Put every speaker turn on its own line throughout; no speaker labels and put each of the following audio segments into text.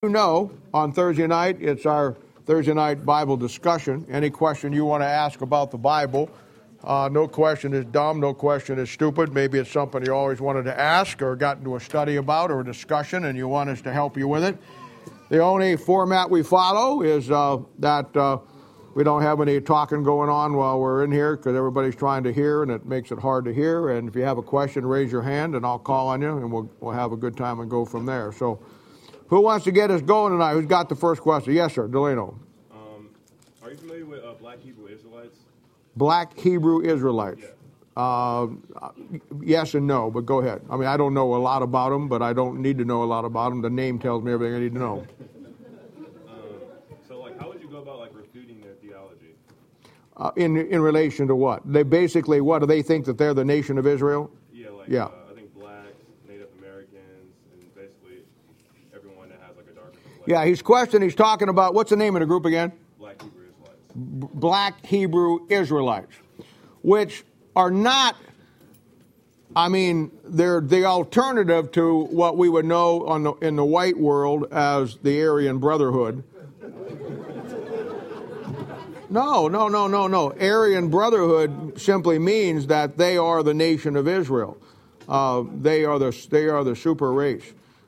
You know, on Thursday night, it's our Thursday night Bible discussion. Any question you want to ask about the Bible, no question is dumb, no question is stupid. Maybe it's something you always wanted to ask or got into a study about or a discussion and you want us to help you with it. The only format we follow is that we don't have any talking going on while we're in here because everybody's trying to hear and it makes it hard to hear. And if you have a question, raise your hand and I'll call on you and we'll have a good time and go from there. So who wants to get us going tonight? Who's got the first question? Yes, sir. Delano.
Are you familiar with Black Hebrew Israelites?
Black Hebrew Israelites.
Yeah.
Yes and no, but go ahead. I mean, I don't know a lot about them, but I don't need to know a lot about them. The name tells me everything I need to know.
So, how would you go about, refuting their theology?
In relation to what? They basically, what, do they think that they're the nation of Israel?
Yeah, I think blacks, Native Americans, and basically everyone that has, a darker complexion.
Yeah, he's talking about, what's the name of the group again?
Black Hebrew Israelites.
Black Hebrew Israelites, which are not, I mean, they're the alternative to what we would know in the white world as the Aryan Brotherhood. No. Aryan Brotherhood simply means that they are the nation of Israel. They are the super race.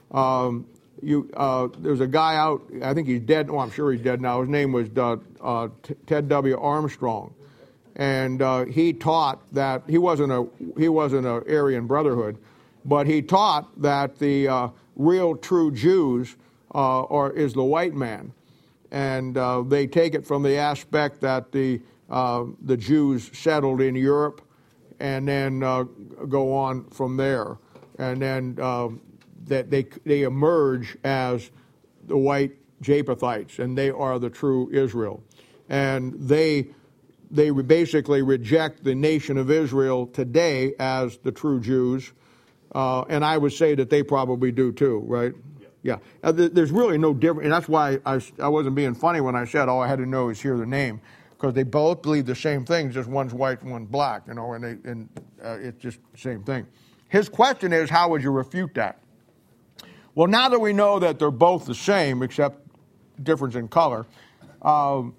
There's a guy out, I think he's dead. Oh, I'm sure he's dead now. His name was Ted W. Armstrong, and he taught that he wasn't a Aryan Brotherhood, but he taught that the real true Jews is the white man, and they take it from the aspect that the Jews settled in Europe, and then go on from there, and then that they emerge as the white Japhethites, and they are the true Israel, and they basically reject the nation of Israel today as the true Jews, and I would say that they probably do too, right? Yeah. There's really no difference, and that's why I wasn't being funny when I said all I had to know is hear the name, because they both believe the same thing, just one's white and one's black, and it's just the same thing. His question is, how would you refute that? Well, now that we know that they're both the same, except difference in color, the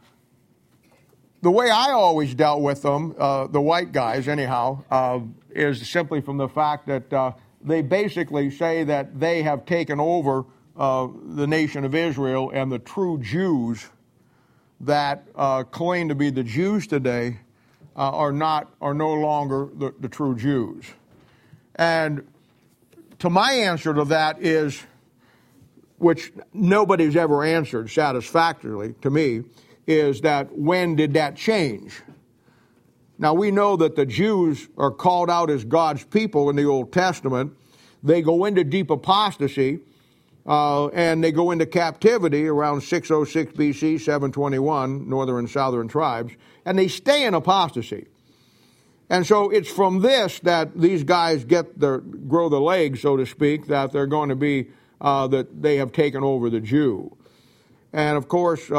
way I always dealt with them, the white guys anyhow, is simply from the fact that they basically say that they have taken over the nation of Israel, and the true Jews that claim to be the Jews today are no longer the true Jews. And to my answer to that is, which nobody's ever answered satisfactorily to me, is that when did that change? Now, we know that the Jews are called out as God's people in the Old Testament. They go into deep apostasy, and they go into captivity around 606 BC, 721, northern and southern tribes, and they stay in apostasy. And so it's from this that these guys grow the legs, so to speak, that they're going to be, that they have taken over the Jew. And of course,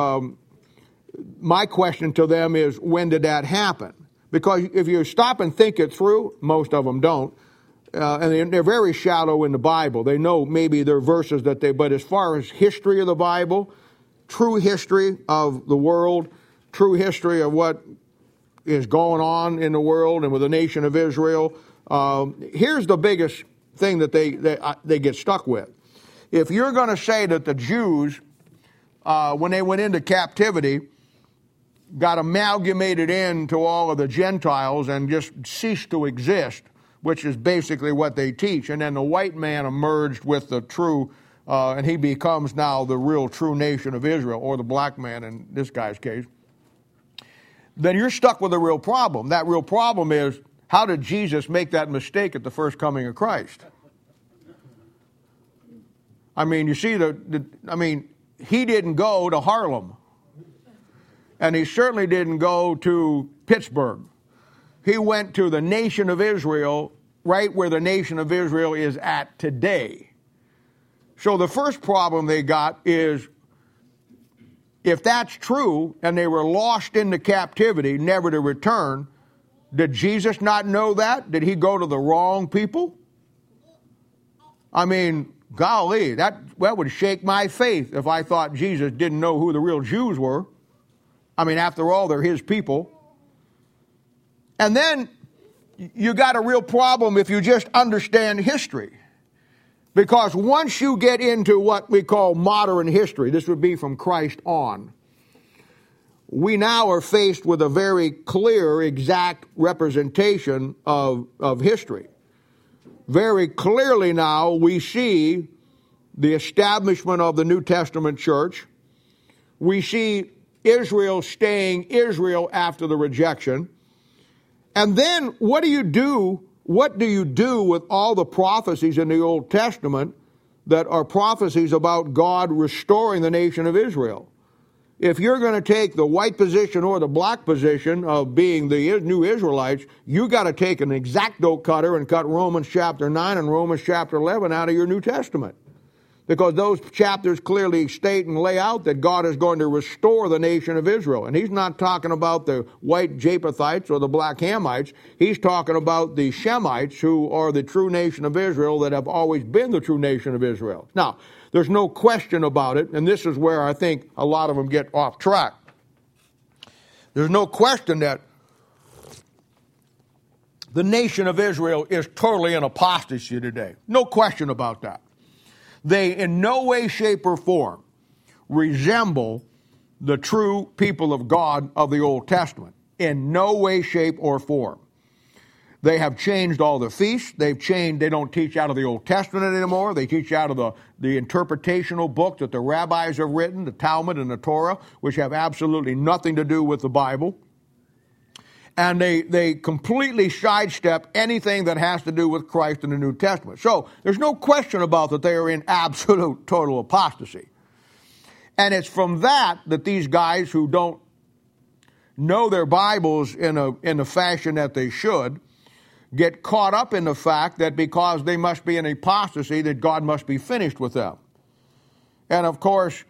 my question to them is, when did that happen? Because if you stop and think it through, most of them don't, and they're very shallow in the Bible. They know maybe there are verses but as far as history of the Bible, true history of the world, true history of what is going on in the world and with the nation of Israel, here's the biggest thing that they get stuck with. If you're going to say that the Jews, when they went into captivity, got amalgamated into all of the Gentiles and just ceased to exist, which is basically what they teach, and then the white man emerged with the true, and he becomes now the real true nation of Israel, or the black man in this guy's case, then you're stuck with a real problem. That real problem is, how did Jesus make that mistake at the first coming of Christ? I mean, you see, he didn't go to Harlem, and he certainly didn't go to Pittsburgh. He went to the nation of Israel, right where the nation of Israel is at today. So the first problem they got is, if that's true, and they were lost into captivity, never to return, did Jesus not know that? Did he go to the wrong people? I mean, golly, that would shake my faith if I thought Jesus didn't know who the real Jews were. I mean, after all, they're his people. And then you got a real problem if you just understand history. Because once you get into what we call modern history, this would be from Christ on, we now are faced with a very clear, exact representation of history. Very clearly now we see the establishment of the New Testament church. We see Israel staying Israel after the rejection. And then what do you do? What do you do with all the prophecies in the Old Testament that are prophecies about God restoring the nation of Israel? If you're going to take the white position or the black position of being the new Israelites, you got to take an X-Acto cutter and cut Romans chapter 9 and Romans chapter 11 out of your New Testament. Because those chapters clearly state and lay out that God is going to restore the nation of Israel. And he's not talking about the white Japhethites or the black Hamites. He's talking about the Shemites, who are the true nation of Israel that have always been the true nation of Israel. Now, there's no question about it, and this is where I think a lot of them get off track. There's no question that the nation of Israel is totally in apostasy today. No question about that. They in no way, shape, or form resemble the true people of God of the Old Testament. In no way, shape, or form. They have changed all the feasts. They don't teach out of the Old Testament anymore. They teach out of the interpretational book that the rabbis have written, the Talmud and the Torah, which have absolutely nothing to do with the Bible. And they completely sidestep anything that has to do with Christ in the New Testament. So there's no question about that they are in absolute, total apostasy. And it's from that these guys who don't know their Bibles in the fashion that they should get caught up in the fact that because they must be in apostasy, that God must be finished with them. And of course,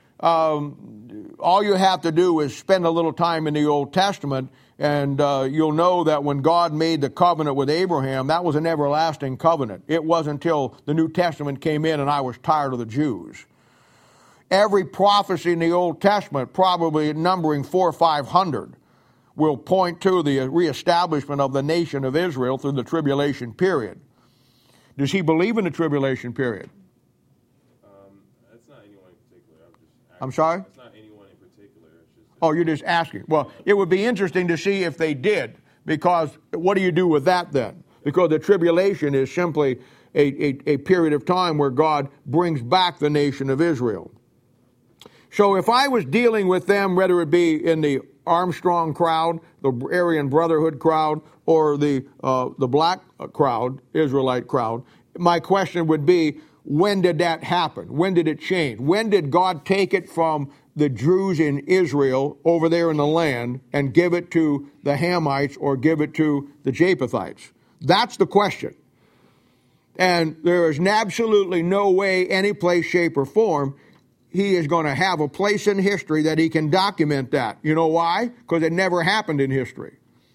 all you have to do is spend a little time in the Old Testament, and you'll know that when God made the covenant with Abraham, that was an everlasting covenant. It wasn't until the New Testament came in and I was tired of the Jews. Every prophecy in the Old Testament, probably numbering 400 or 500, will point to the reestablishment of the nation of Israel through the tribulation period. Does he believe in the tribulation period?
That's not anyone in particular.
I'm sorry?
It's not anyone in particular. It's just
Oh, you're just asking. Well, it would be interesting to see if they did, because what do you do with that then? Because the tribulation is simply a period of time where God brings back the nation of Israel. So if I was dealing with them, whether it be in the Armstrong crowd, the Aryan Brotherhood crowd, or the black crowd, Israelite crowd, my question would be, when did that happen? When did it change? When did God take it from the Jews in Israel over there in the land and give it to the Hamites or give it to the Japhethites? That's the question. And there is absolutely no way, any place, shape, or form, he is going to have a place in history that he can document that. You know why? Because it never happened in history.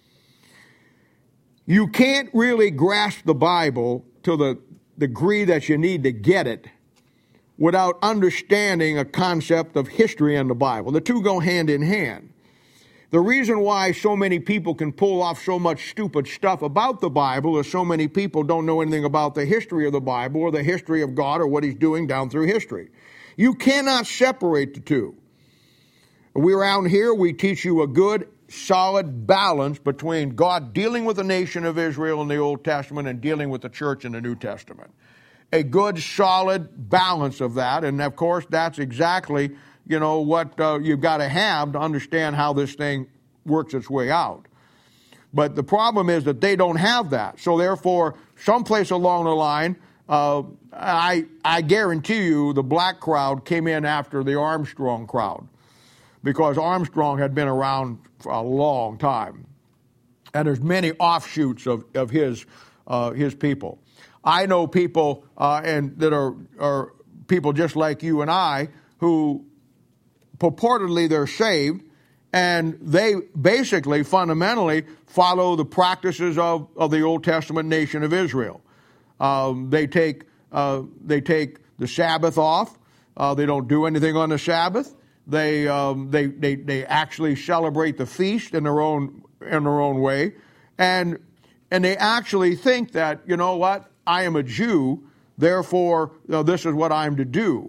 You can't really grasp the Bible to the degree that you need to get it without understanding a concept of history and the Bible. The two go hand in hand. The reason why so many people can pull off so much stupid stuff about the Bible is so many people don't know anything about the history of the Bible or the history of God or what he's doing down through history. You cannot separate the two. Around here, we teach you a good, solid balance between God dealing with the nation of Israel in the Old Testament and dealing with the church in the New Testament. A good, solid balance of that. And, of course, that's exactly, what you've got to have to understand how this thing works its way out. But the problem is that they don't have that. So, therefore, someplace along the line, I guarantee you the black crowd came in after the Armstrong crowd, because Armstrong had been around for a long time. And there's many offshoots of his people. I know people that are people just like you and I who purportedly they're saved, and they basically fundamentally follow the practices of the Old Testament nation of Israel. They take the Sabbath off. They don't do anything on the Sabbath. They actually celebrate the feast in their own way, and they actually think that, you know what, I am a Jew, therefore this is what I'm to do.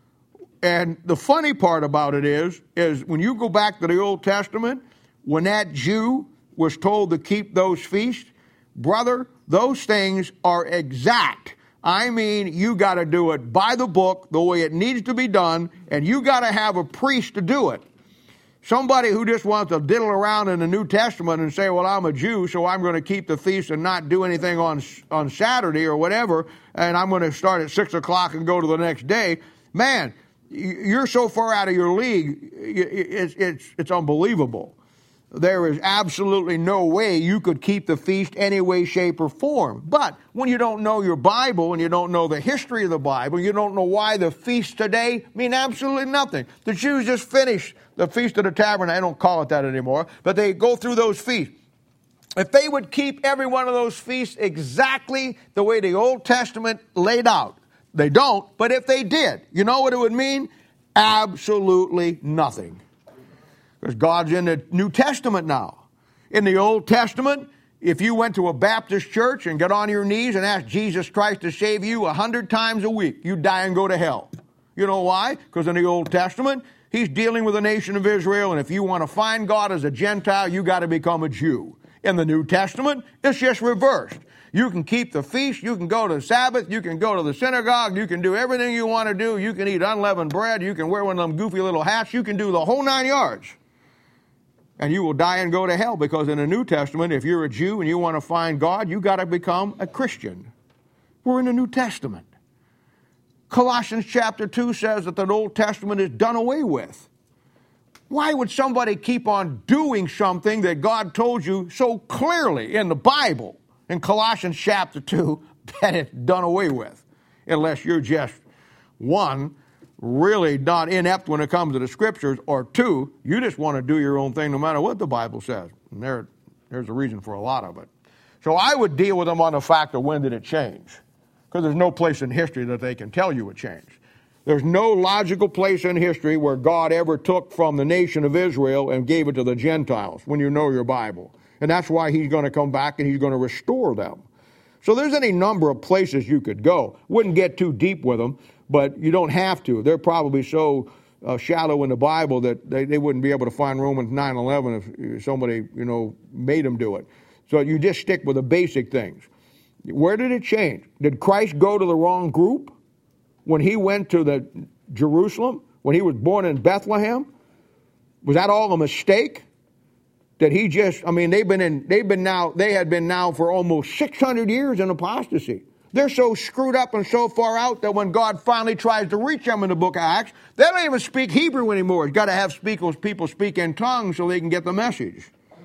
And the funny part about it is when you go back to the Old Testament, when that Jew was told to keep those feasts, brother, those things are exact. I mean, you got to do it by the book, the way it needs to be done, and you got to have a priest to do it. Somebody who just wants to diddle around in the New Testament and say, well, I'm a Jew, so I'm going to keep the feast and not do anything on Saturday or whatever, and I'm going to start at 6 o'clock and go to the next day. Man, you're so far out of your league, it's unbelievable. There is absolutely no way you could keep the feast any way, shape, or form. But when you don't know your Bible and you don't know the history of the Bible, you don't know why the feasts today mean absolutely nothing. The Jews just finished the Feast of the Tabernacle. I don't call it that anymore, but they go through those feasts. If they would keep every one of those feasts exactly the way the Old Testament laid out, they don't, but if they did, you know what it would mean? Absolutely nothing. Because God's in the New Testament now. In the Old Testament, if you went to a Baptist church and got on your knees and asked Jesus Christ to save you 100 times a week, you'd die and go to hell. You know why? Because in the Old Testament, he's dealing with the nation of Israel, and if you want to find God as a Gentile, you got to become a Jew. In the New Testament, it's just reversed. You can keep the feast, you can go to the Sabbath, you can go to the synagogue, you can do everything you want to do, you can eat unleavened bread, you can wear one of them goofy little hats, you can do the whole 9 yards. And you will die and go to hell, because in the New Testament, if you're a Jew and you want to find God, you got to become a Christian. We're in the New Testament. Colossians chapter 2 says that the Old Testament is done away with. Why would somebody keep on doing something that God told you so clearly in the Bible, in Colossians chapter 2, that it's done away with? Unless you're just, one, really not inept when it comes to the Scriptures, or two, you just want to do your own thing no matter what the Bible says. And there's a reason for a lot of it. So I would deal with them on the fact of when did it change? Because there's no place in history that they can tell you it changed. There's no logical place in history where God ever took from the nation of Israel and gave it to the Gentiles, when you know your Bible. And that's why he's going to come back and he's going to restore them. So there's any number of places you could go. Wouldn't get too deep with them, but you don't have to. They're probably so shallow in the Bible that they wouldn't be able to find Romans 9:11 if somebody, made them do it. So you just stick with the basic things. Where did it change? Did Christ go to the wrong group when he went to the Jerusalem, when he was born in Bethlehem? Was that all a mistake? That he just, they had been now for almost 600 years in apostasy. They're so screwed up and so far out that when God finally tries to reach them in the book of Acts, they don't even speak Hebrew anymore. He's got to have people speak in tongues so they can get the message.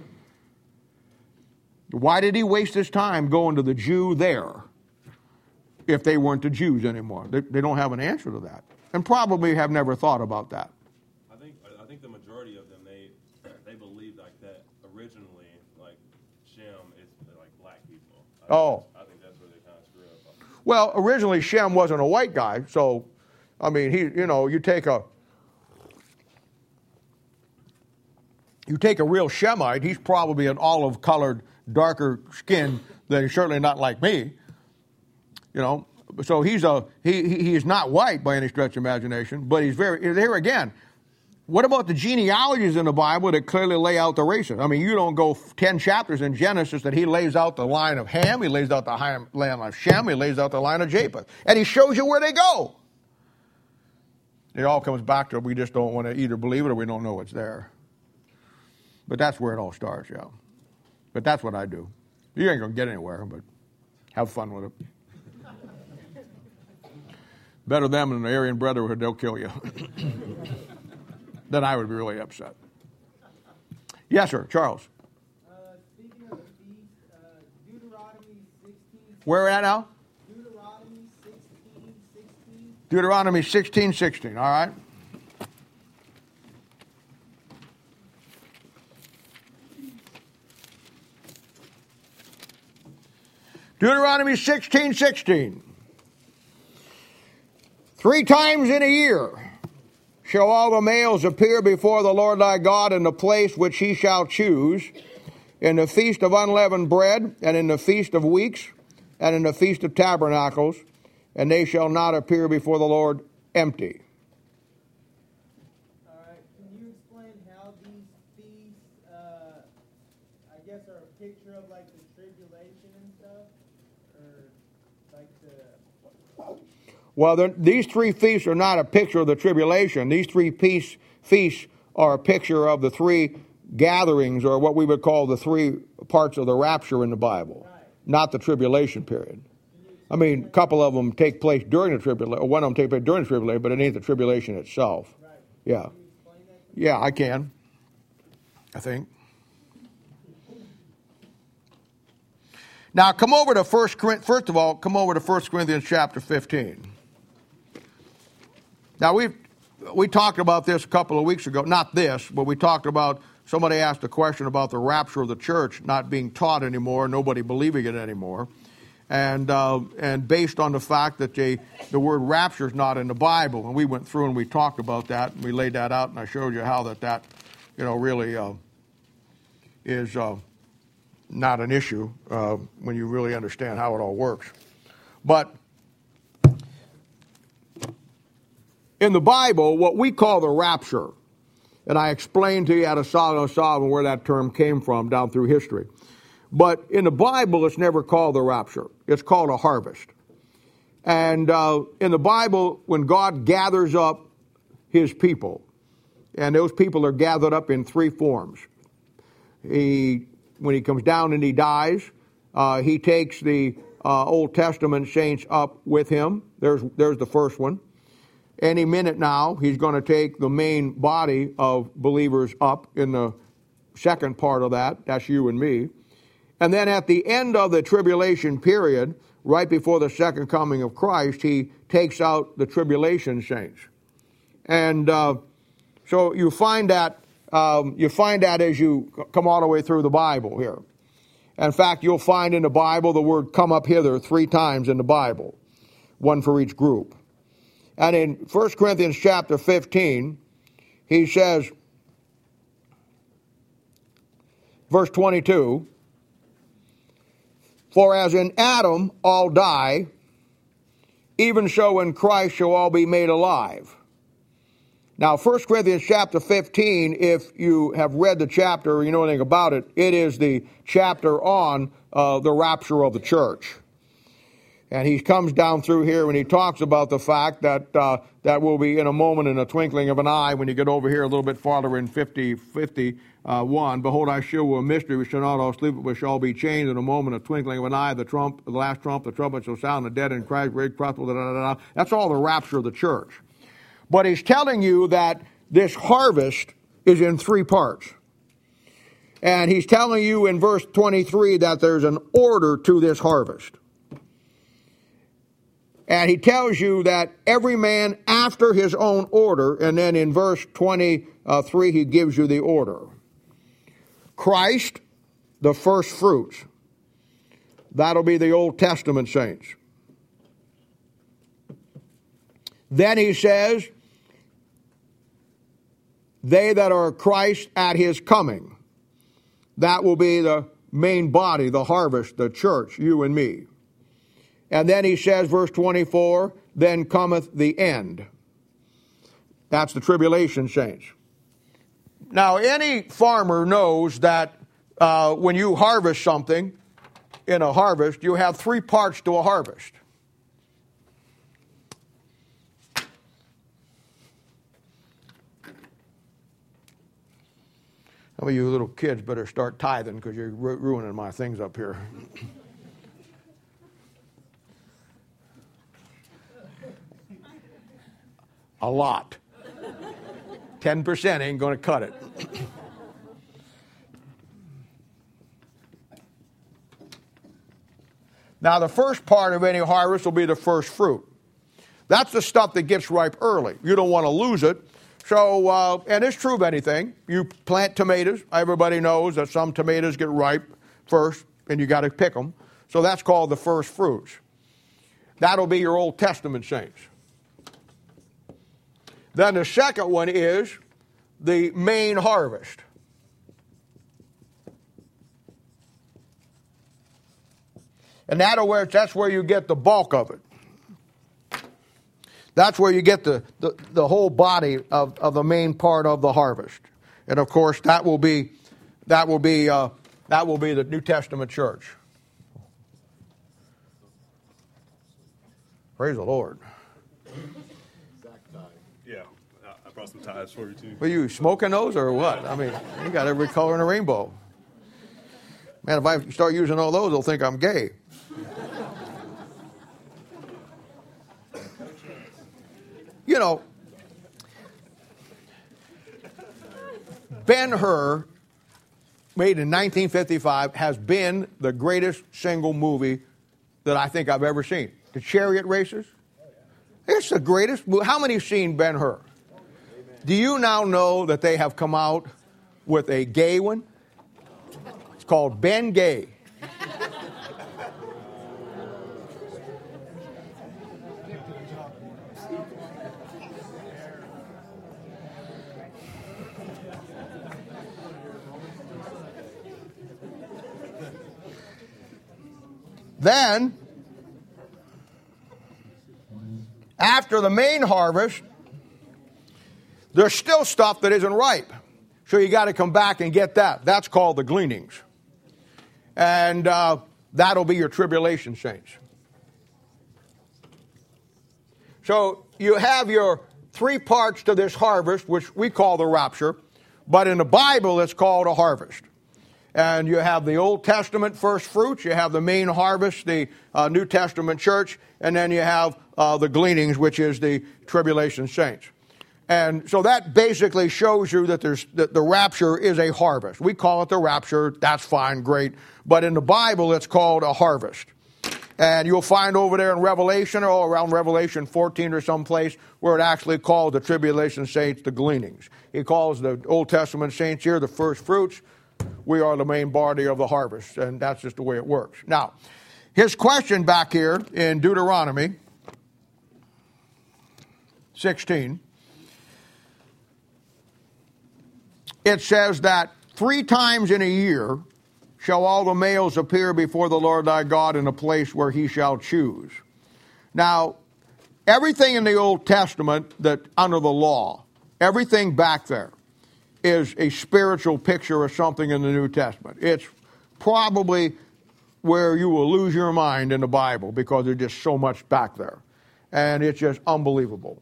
Why did he waste his time going to the Jew there if they weren't the Jews anymore? They don't have an answer to that, and probably have never thought about that.
I think the majority of them, they believe like that originally, like Shem is like black people. I think that's where they kind of screw up.
Well, originally Shem wasn't a white guy, so you take a real Shemite, he's probably an olive-colored, darker skin than he's certainly not like me. So he is not white by any stretch of imagination, but he's here again. What about the genealogies in the Bible that clearly lay out the races? You don't go 10 chapters in Genesis that he lays out the line of Ham, he lays out the line of Shem, he lays out the line of Japheth, and he shows you where they go. It all comes back to we just don't want to either believe it or we don't know it's there. But that's where it all starts, yeah. But that's what I do. You ain't going to get anywhere, but have fun with it. Better them than the Aryan Brotherhood, they'll kill you. Then I would be really upset. Yes, sir, Charles.
Speaking of the feast, Deuteronomy 16.
Where at now?
Deuteronomy 16:16.
Deuteronomy 16:16, all right. Deuteronomy 16:16. 3 times in a year shall all the males appear before the Lord thy God in the place which he shall choose, in the feast of unleavened bread, and in the feast of weeks, and in the feast of tabernacles, and they shall not appear before the Lord empty.
All right. Can you explain how these feasts, I guess, are a picture of like the tribulation and stuff, or like the?
Well, these 3 feasts are not a picture of the tribulation. These 3 feasts are a picture of the 3 gatherings, or what we would call the 3 parts of the rapture in the Bible, right. Not the tribulation period. I mean, a couple of them take place during the tribulation, or one of them take place during the tribulation, but it ain't the tribulation itself. Right. Yeah. Yeah, I can. I think. Now, come over to 1 Corinthians. First of all, come over to 1 Corinthians chapter 15. Now, we talked about this a couple of weeks ago. Not this, but we talked about, somebody asked a question about the rapture of the church not being taught anymore, nobody believing it anymore. And based on the fact that the word rapture is not in the Bible. And we went through and we talked about that, and we laid that out, and I showed you how that really is not an issue when you really understand how it all works. But in the Bible, what we call the rapture, and I explained to you out of Solomon where that term came from down through history. But in the Bible, it's never called the rapture. It's called a harvest. And in the Bible, when God gathers up his people, and those people are gathered up in 3 forms. When he comes down and he dies, he takes the Old Testament saints up with him. There's the first one. Any minute now, he's going to take the main body of believers up in the second part of that. That's you and me. And then at the end of the tribulation period, right before the second coming of Christ, he takes out the tribulation saints. And so you find that as you come all the way through the Bible here. In fact, you'll find in the Bible the word "come up hither" 3 times in the Bible, one for each group. And in 1 Corinthians chapter 15, he says, verse 22, "For as in Adam all die, even so in Christ shall all be made alive." Now, 1 Corinthians chapter 15, if you have read the chapter or you know anything about it, it is the chapter on the rapture of the church. And he comes down through here and he talks about the fact that that will be in a moment, in a twinkling of an eye. When you get over here a little bit farther in 51, "Behold, I show you a mystery. We shall not all sleep, but we shall all be changed in a moment, a twinkling of an eye. The last trump, the trumpet shall sound, the dead in Christ raised corruptible." That's all the rapture of the church. But he's telling you that this harvest is in 3 parts. And he's telling you in verse 23 that there's an order to this harvest. And he tells you that every man after his own order, and then in verse 23 he gives you the order. Christ, the first fruits. That'll be the Old Testament saints. Then he says, they that are Christ at his coming. That will be the main body, the harvest, the church, you and me. And then he says, verse 24, "Then cometh the end." That's the tribulation saints. Now, any farmer knows that when you harvest something in a harvest, you have 3 parts to a harvest. Some of you little kids better start tithing because you're ruining my things up here. A lot. 10% ain't going to cut it. Now, the first part of any harvest will be the first fruit. That's the stuff that gets ripe early. You don't want to lose it. So, and it's true of anything. You plant tomatoes. Everybody knows that some tomatoes get ripe first, and you got to pick them. So that's called the first fruits. That'll be your Old Testament saints. Then the second one is the main harvest. In other words, that's where you get the bulk of it. That's where you get the whole body of the main part of the harvest. And of course, that will be the New Testament church. Praise the Lord.
Yeah, I brought some ties for you too.
Were you smoking those or what? I mean, you got every color in the rainbow. Man, if I start using all those, they'll think I'm gay. You know, Ben-Hur, made in 1955, has been the greatest single movie that I think I've ever seen. The chariot races. It's the greatest movie. How many have seen Ben-Hur? Do you now know that they have come out with a gay one? It's called Ben Gay. Then, after the main harvest, there's still stuff that isn't ripe. So you got to come back and get that. That's called the gleanings. And that'll be your tribulation saints. So you have your three parts to this harvest, which we call the rapture. But in the Bible, it's called a harvest. And you have the Old Testament first fruits, you have the main harvest, the New Testament church, and then you have the gleanings, which is the tribulation saints. And so that basically shows you that the rapture is a harvest. We call it the rapture, that's fine, great. But in the Bible, it's called a harvest. And you'll find over there in Revelation, or around Revelation 14 or someplace, where it actually calls the tribulation saints the gleanings. He calls the Old Testament saints here the first fruits. We are the main body of the harvest, and that's just the way it works. Now, his question back here in Deuteronomy 16, it says that 3 times in a year shall all the males appear before the Lord thy God in a place where he shall choose. Now, everything in the Old Testament that under the law, everything back there, is a spiritual picture of something in the New Testament. It's probably where you will lose your mind in the Bible because there's just so much back there. And it's just unbelievable.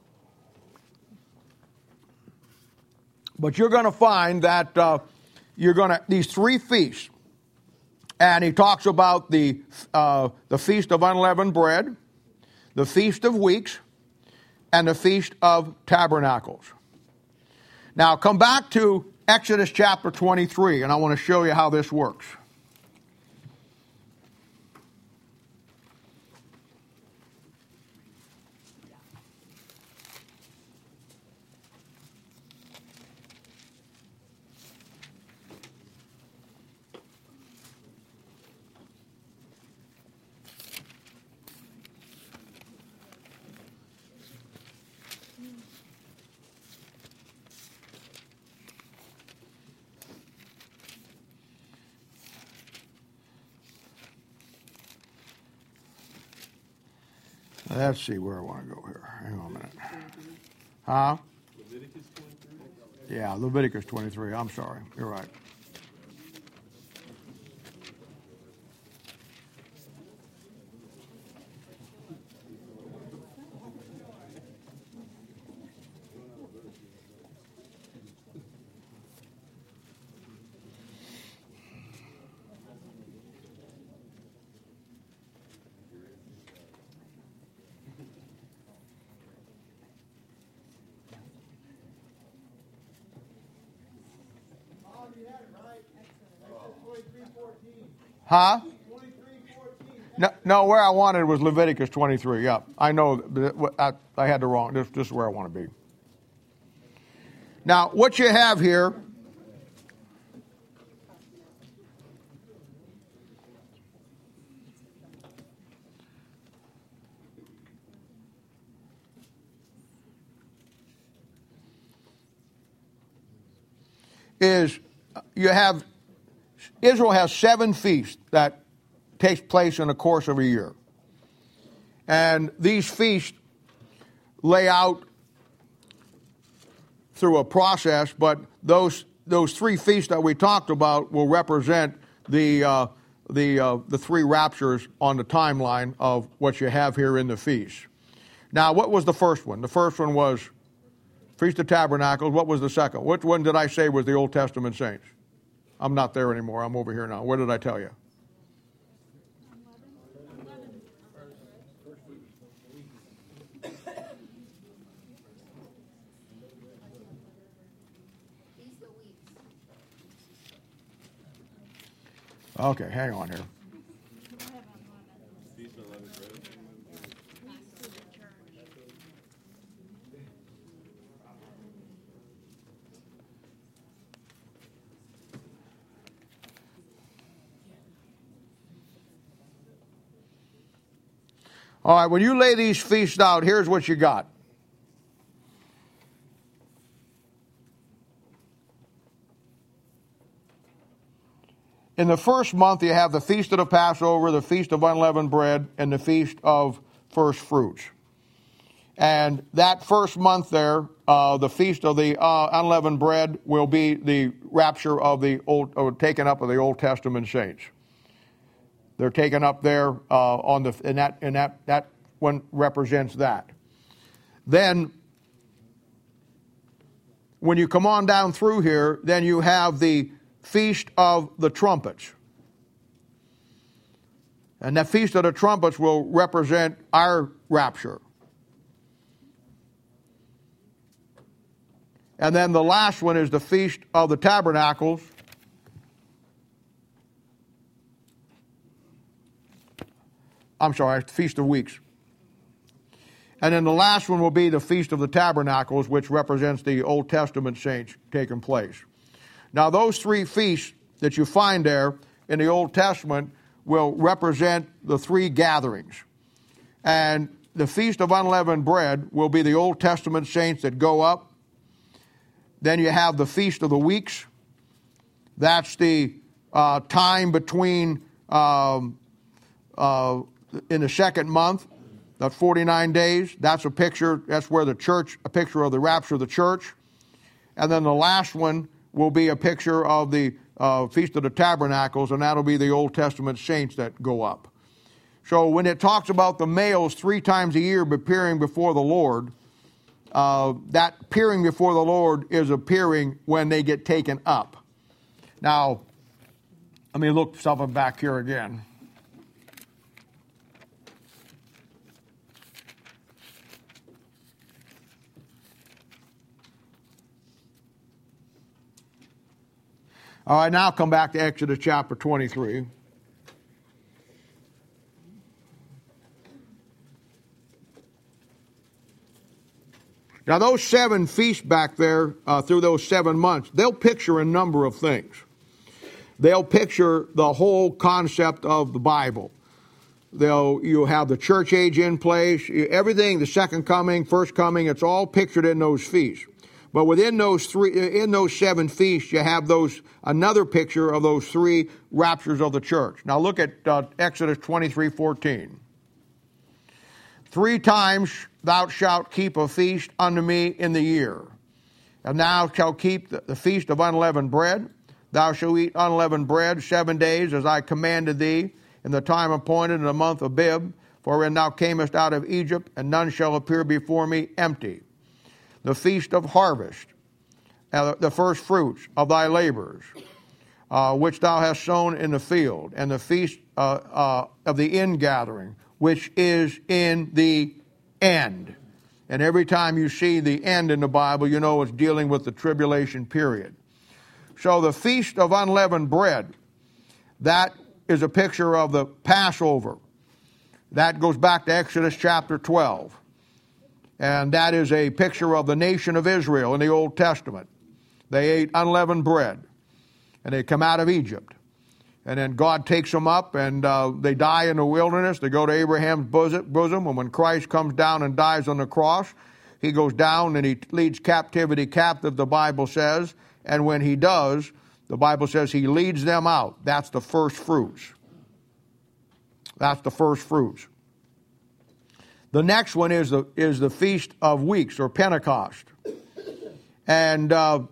But you're going to find that these 3 feasts, and he talks about the Feast of Unleavened Bread, the Feast of Weeks, and the Feast of Tabernacles. Now, come back to Exodus chapter 23, and I want to show you how this works. Let's see where I want to go here. Hang on a minute. Huh?
Leviticus 23?
Yeah, Leviticus 23. I'm sorry. You're right. Huh? No, where I wanted was Leviticus 23. Yeah, I know. I had the wrong. This is where I want to be. Now, what you have here is Israel has 7 feasts that takes place in the course of a year. And these feasts lay out through a process, but those 3 feasts that we talked about will represent the 3 raptures on the timeline of what you have here in the feast. Now, what was the first one? The first one was Feast of Tabernacles. What was the second? Which one did I say was the Old Testament saints? I'm not there anymore. I'm over here now. What did I tell you? Okay, hang on here. All right, when you lay these feasts out, here's what you got. In the first month, you have the Feast of the Passover, the Feast of Unleavened Bread, and the Feast of First Fruits. And that first month there, the Feast of the Unleavened Bread will be the rapture of the taken up of the Old Testament saints. They're taken up there and that one represents that. Then, when you come on down through here, then you have the Feast of the Trumpets. And that Feast of the Trumpets will represent our rapture. And then the last one is the Feast of the Tabernacles. I'm sorry, the Feast of Weeks. And then the last one will be the Feast of the Tabernacles, which represents the Old Testament saints taking place. Now, those 3 feasts that you find there in the Old Testament will represent the 3 gatherings. And the Feast of Unleavened Bread will be the Old Testament saints that go up. Then you have the Feast of the Weeks. That's the time between in the second month, that 49 days. That's a picture. That's where a picture of the rapture of the church. And then the last one will be a picture of the Feast of the Tabernacles, and that'll be the Old Testament saints that go up. So when it talks about the males 3 times a year appearing before the Lord, that appearing before the Lord is appearing when they get taken up. Now, let me look something back here again. All right, now come back to Exodus chapter 23. Now, those 7 feasts back there through those 7 months, they'll picture a number of things. They'll picture the whole concept of the Bible. You'll have the church age in place, everything, the second coming, first coming, it's all pictured in those feasts. But within those 7 feasts, you have another picture of those 3 raptures of the church. Now look at Exodus 23:14. 3 times thou shalt keep a feast unto me in the year. And thou shalt keep the feast of unleavened bread. Thou shalt eat unleavened bread 7 days, as I commanded thee, in the time appointed in the month of Abib, wherein thou camest out of Egypt, and none shall appear before me empty. The feast of harvest, the first fruits of thy labors, which thou hast sown in the field, and the feast of the ingathering, which is in the end. And every time you see the end in the Bible, you know it's dealing with the tribulation period. So the Feast of Unleavened Bread, that is a picture of the Passover. That goes back to Exodus chapter 12. And that is a picture of the nation of Israel in the Old Testament. They ate unleavened bread, and they come out of Egypt. And then God takes them up, and they die in the wilderness. They go to Abraham's bosom, and when Christ comes down and dies on the cross, he goes down and he leads captivity captive, the Bible says. And when he does, the Bible says he leads them out. That's the first fruits. That's the first fruits. The next one is the Feast of Weeks, or Pentecost. And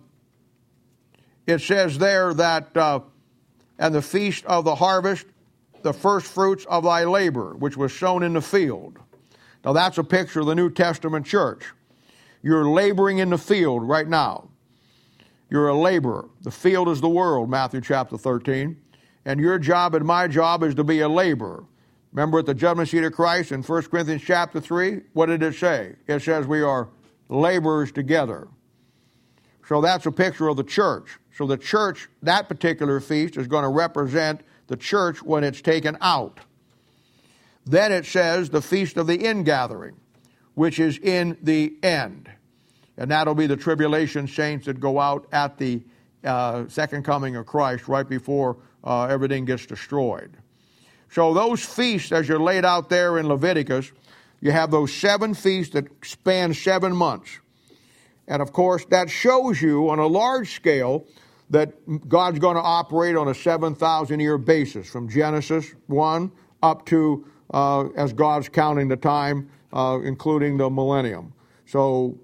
it says there that, and the feast of the harvest, the first fruits of thy labor, which was sown in the field. Now that's a picture of the New Testament church. You're laboring in the field right now. You're a laborer. The field is the world, Matthew chapter 13. And your job and my job is to be a laborer. Remember at the judgment seat of Christ in 1 Corinthians chapter 3, what did it say? It says we are laborers together. So that's a picture of the church. So the church, that particular feast, is going to represent the church when it's taken out. Then it says the Feast of the Ingathering, which is in the end. And that'll be the tribulation saints that go out at the second coming of Christ right before everything gets destroyed. So those feasts, as you're laid out there in Leviticus, you have those 7 feasts that span 7 months. And of course, that shows you on a large scale that God's going to operate on a 7,000-year basis from Genesis 1 up to, as God's counting the time, including the millennium. So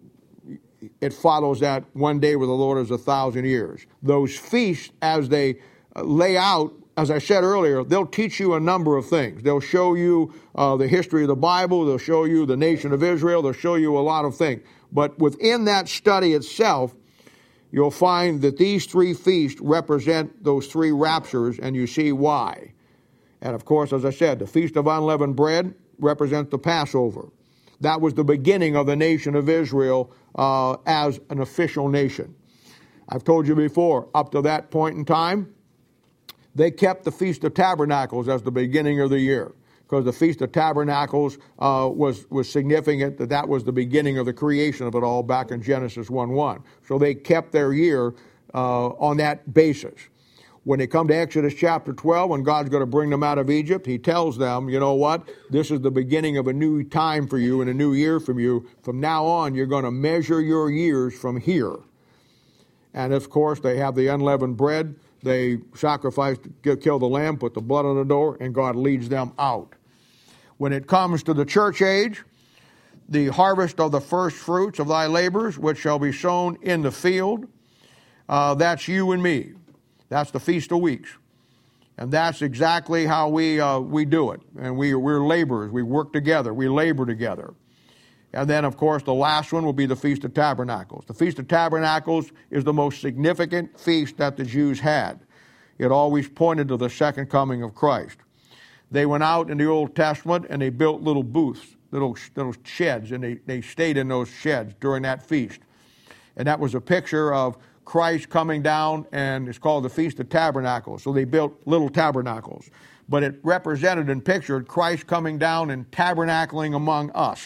it follows that one day with the Lord is 1,000 years. Those feasts, as they lay out, as I said earlier, they'll teach you a number of things. They'll show you the history of the Bible. They'll show you the nation of Israel. They'll show you a lot of things. But within that study itself, you'll find that these 3 feasts represent those 3 raptures, and you see why. And of course, as I said, the Feast of Unleavened Bread represents the Passover. That was the beginning of the nation of Israel as an official nation. I've told you before, up to that point in time, they kept the Feast of Tabernacles as the beginning of the year, because the Feast of Tabernacles was significant, that was the beginning of the creation of it all back in Genesis 1:1. So they kept their year on that basis. When they come to Exodus chapter 12, when God's going to bring them out of Egypt, he tells them, you know what, this is the beginning of a new time for you and a new year for you. From now on, you're going to measure your years from here. And of course, they have the unleavened bread. They sacrifice, kill the lamb, put the blood on the door, and God leads them out. When it comes to the church age, the harvest of the first fruits of thy labors, which shall be sown in the field, that's you and me. That's the Feast of Weeks. And that's exactly how we do it. And we're laborers. We work together. We labor together. And then, of course, the last one will be the Feast of Tabernacles. The Feast of Tabernacles is the most significant feast that the Jews had. It always pointed to the second coming of Christ. They went out in the Old Testament and they built little booths, little sheds, and they stayed in those sheds during that feast. And that was a picture of Christ coming down, and it's called the Feast of Tabernacles. So they built little tabernacles. But it represented and pictured Christ coming down and tabernacling among us.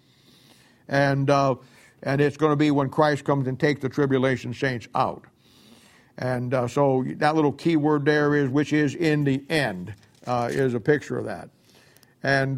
And it's going to be when Christ comes and takes the tribulation saints out. And so that little key word there is, which is in the end, is a picture of that. And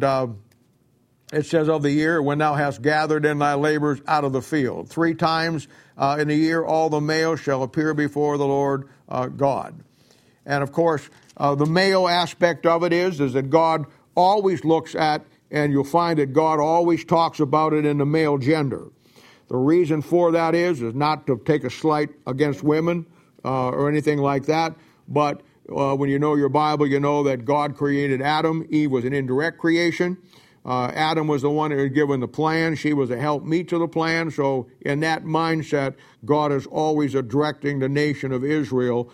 it says of the year, when thou hast gathered in thy labors out of the field. 3 times in the year, all the males shall appear before the Lord God. And of course, the male aspect of it is that God always looks at, and you'll find that God always talks about it in the male gender. The reason for that is not to take a slight against women or anything like that, but when you know your Bible, you know that God created Adam. Eve was an indirect creation. Adam was the one who had given the plan. She was a helpmeet to the plan. So in that mindset, God is always directing the nation of Israel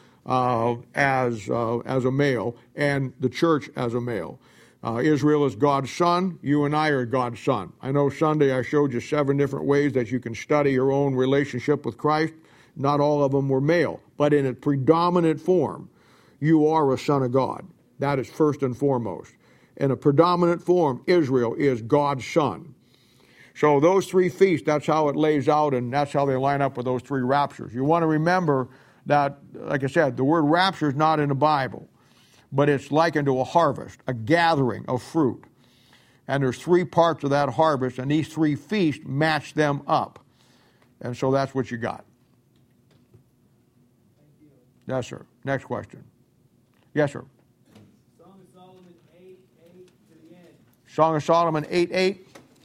as a male, and the church as a male. Israel is God's son. You and I are God's son. I know Sunday I showed you 7 different ways that you can study your own relationship with Christ. Not all of them were male, but in a predominant form, you are a son of God. That is first and foremost. In a predominant form, Israel is God's son. So those 3 feasts, that's how it lays out, and that's how they line up with those 3 raptures. You want to remember that, like I said, the word rapture is not in the Bible, but it's likened to a harvest, a gathering of fruit. And there's 3 parts of that harvest, and these 3 feasts match them up. And so that's what you got.
Thank you.
Yes, sir. Next question. Yes, sir.
Song of Solomon 8:8 to the end.
Song of Solomon 8:8.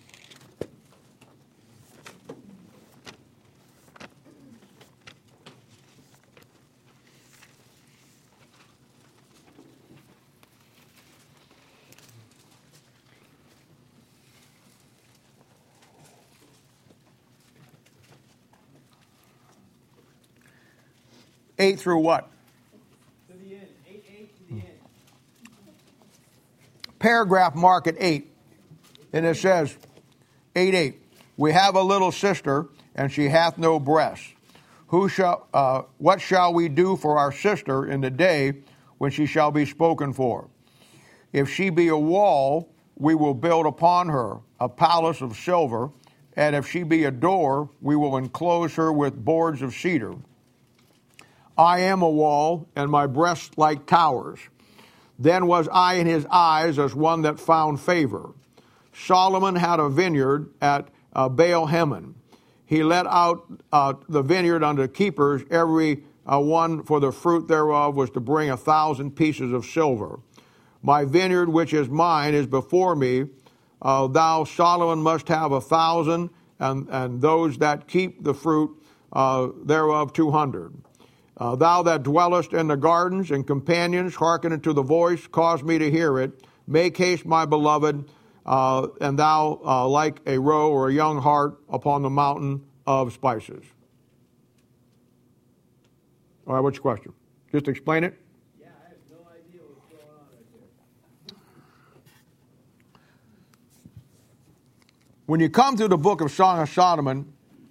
Eight through what?
To the end. 8:8 to the end.
Paragraph mark at 8. And it says, 8:8. We have a little sister, and she hath no breasts. What shall we do for our sister in the day when she shall be spoken for? If she be a wall, we will build upon her a palace of silver, and if she be a door, we will enclose her with boards of cedar. I am a wall, and my breasts like towers. Then was I in his eyes as one that found favor. Solomon had a vineyard at Baal-Hamon. He let out the vineyard unto keepers. Every one for the fruit thereof was to bring 1,000 pieces of silver. My vineyard, which is mine, is before me. Thou, Solomon, must have 1,000, and those that keep the fruit thereof 200. Thou that dwellest in the gardens and companions, hearken unto the voice, cause me to hear it. Make haste, my beloved, and thou like a roe or a young hart upon the mountain of spices. All right, what's your question? Just explain it.
Yeah, I have no idea what's going on right there.
When you come to the book of Song of Solomon,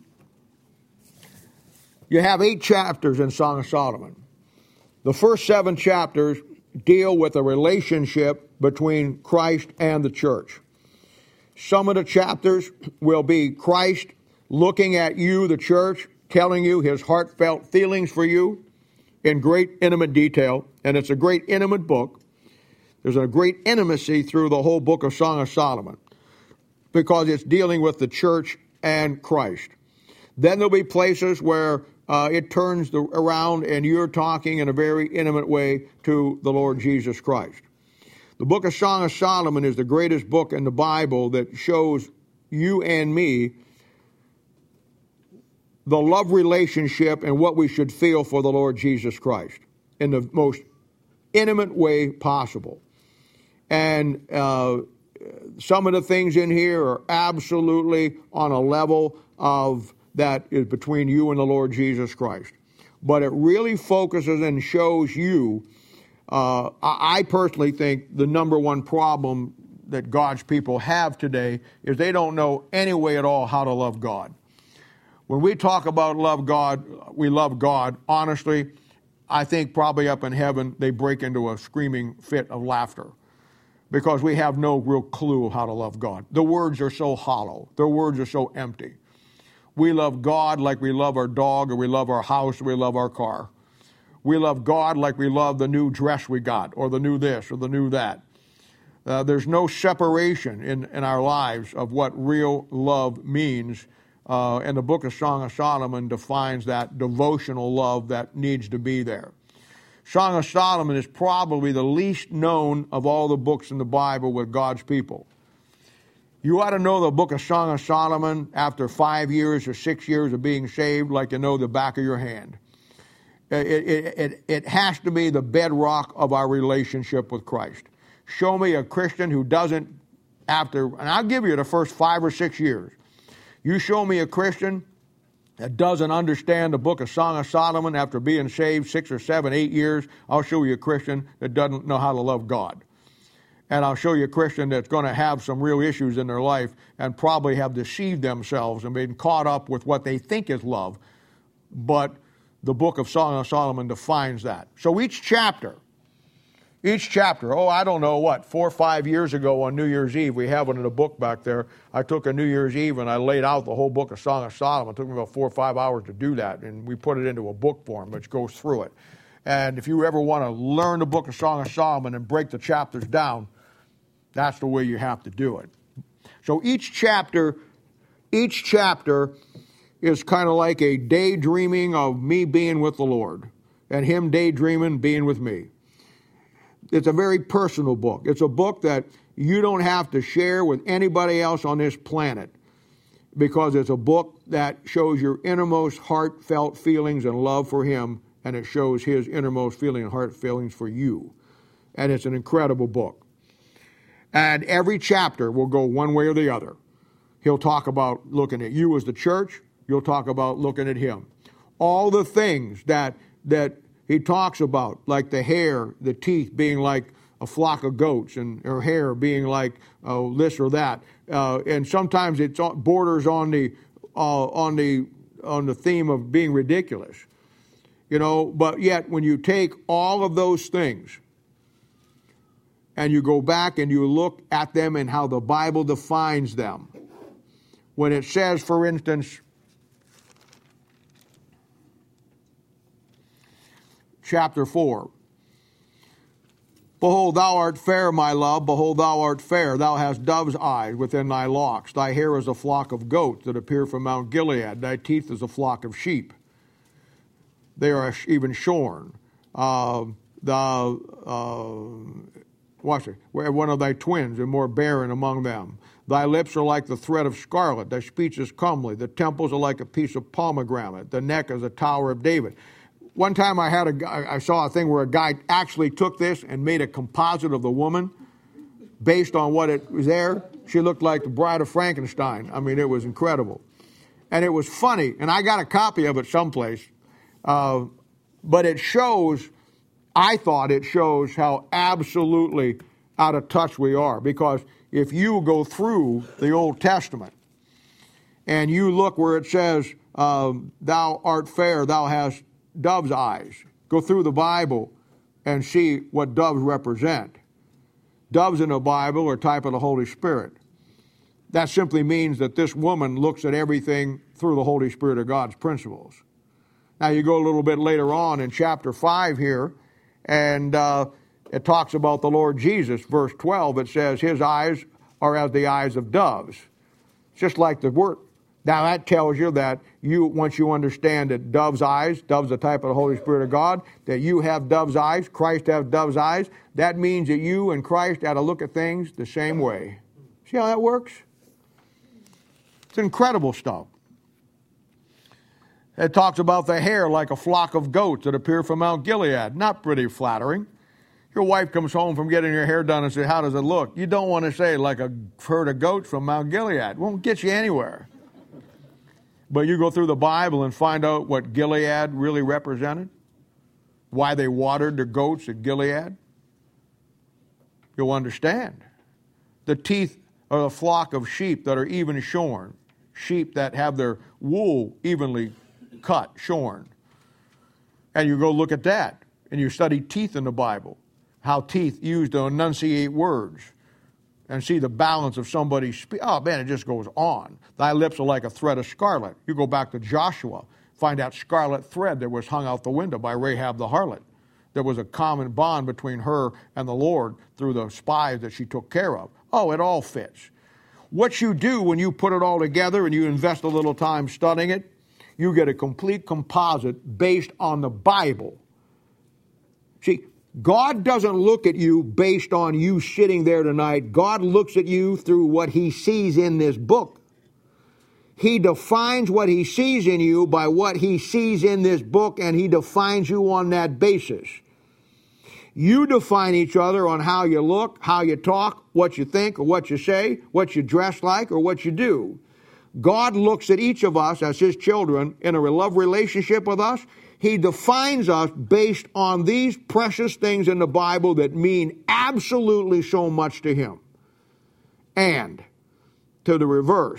you have 8 chapters in Song of Solomon. The first 7 chapters deal with a relationship between Christ and the church. Some of the chapters will be Christ looking at you, the church, telling you his heartfelt feelings for you in great intimate detail. And it's a great intimate book. There's a great intimacy through the whole book of Song of Solomon because it's dealing with the church and Christ. Then there'll be places where it turns around and you're talking in a very intimate way to the Lord Jesus Christ. The book of Song of Solomon is the greatest book in the Bible that shows you and me the love relationship and what we should feel for the Lord Jesus Christ in the most intimate way possible. And some of the things in here are absolutely on a level of that is between you and the Lord Jesus Christ. But it really focuses and shows you, I personally think the number one problem that God's people have today is they don't know any way at all how to love God. When we talk about love God, we love God, honestly, I think probably up in heaven they break into a screaming fit of laughter because we have no real clue how to love God. The words are so hollow. The words are so empty. We love God like we love our dog, or we love our house, or we love our car. We love God like we love the new dress we got, or the new this, or the new that. There's no separation in our lives of what real love means. And the book of Song of Solomon defines that devotional love that needs to be there. Song of Solomon is probably the least known of all the books in the Bible with God's people. You ought to know the book of Song of Solomon after 5 years or 6 years of being saved like you know the back of your hand. It has to be the bedrock of our relationship with Christ. Show me a Christian who doesn't, and I'll give you the first 5 or 6 years. You show me a Christian that doesn't understand the book of Song of Solomon after being saved 6 or 7, 8 years, I'll show you a Christian that doesn't know how to love God. And I'll show you a Christian that's going to have some real issues in their life and probably have deceived themselves and been caught up with what they think is love. But the book of Song of Solomon defines that. So each chapter, I don't know what, 4 or 5 years ago on New Year's Eve, we have it in a book back there. I took a New Year's Eve and I laid out the whole book of Song of Solomon. It took me about 4 or 5 hours to do that. And we put it into a book form which goes through it. And if you ever want to learn the book of Song of Solomon and break the chapters down, that's the way you have to do it. So each chapter is kind of like a daydreaming of me being with the Lord and him daydreaming being with me. It's a very personal book. It's a book that you don't have to share with anybody else on this planet, because it's a book that shows your innermost heartfelt feelings and love for him, and it shows his innermost feeling and heart feelings for you. And it's an incredible book. And every chapter will go one way or the other. He'll talk about looking at you as the church. You'll talk about looking at him. All the things that he talks about, like the hair, the teeth being like a flock of goats, and her hair being like this or that. And sometimes it borders on the theme of being ridiculous. But yet when you take all of those things and you go back and you look at them and how the Bible defines them, when it says, for instance, chapter 4, behold, thou art fair, my love, behold, thou art fair, thou hast dove's eyes within thy locks, thy hair is a flock of goats that appear from Mount Gilead, thy teeth is a flock of sheep, they are even shorn. Watch it, one of thy twins and more barren among them. Thy lips are like the thread of scarlet, thy speech is comely, the temples are like a piece of pomegranate, the neck is a tower of David. One time I saw a thing where a guy actually took this and made a composite of the woman based on what it was there. She looked like the Bride of Frankenstein. I mean, it was incredible. And it was funny, and I got a copy of it someplace. But it shows, I thought it shows how absolutely out of touch we are. Because if you go through the Old Testament and you look where it says, thou art fair, thou hast dove's eyes. Go through the Bible and see what doves represent. Doves in the Bible are a type of the Holy Spirit. That simply means that this woman looks at everything through the Holy Spirit of God's principles. Now you go a little bit later on in chapter 5 here, and it talks about the Lord Jesus. Verse 12, it says, his eyes are as the eyes of doves. Just like the word. Now that tells you that once you understand that dove's eyes, dove's a type of the Holy Spirit of God, that you have dove's eyes, Christ has dove's eyes, that means that you and Christ got to look at things the same way. See how that works? It's incredible stuff. It talks about the hair like a flock of goats that appear from Mount Gilead. Not pretty flattering. Your wife comes home from getting her hair done and says, how does it look? You don't want to say like a herd of goats from Mount Gilead. It won't get you anywhere. But you go through the Bible and find out what Gilead really represented, why they watered their goats at Gilead. You'll understand. The teeth are a flock of sheep that are even shorn, sheep that have their wool evenly cut, shorn. And you go look at that, and you study teeth in the Bible, how teeth used to enunciate words, and see the balance of somebody's speech. Oh, man, it just goes on. Thy lips are like a thread of scarlet. You go back to Joshua, find that scarlet thread that was hung out the window by Rahab the harlot. There was a common bond between her and the Lord through the spies that she took care of. Oh, it all fits. What you do when you put it all together and you invest a little time studying it, you get a complete composite based on the Bible. See, God doesn't look at you based on you sitting there tonight. God looks at you through what he sees in this book. He defines what he sees in you by what he sees in this book, and he defines you on that basis. You define each other on how you look, how you talk, what you think, or what you say, what you dress like, or what you do. God looks at each of us as his children in a love relationship with us. He defines us based on these precious things in the Bible that mean absolutely so much to him. And to the reverse.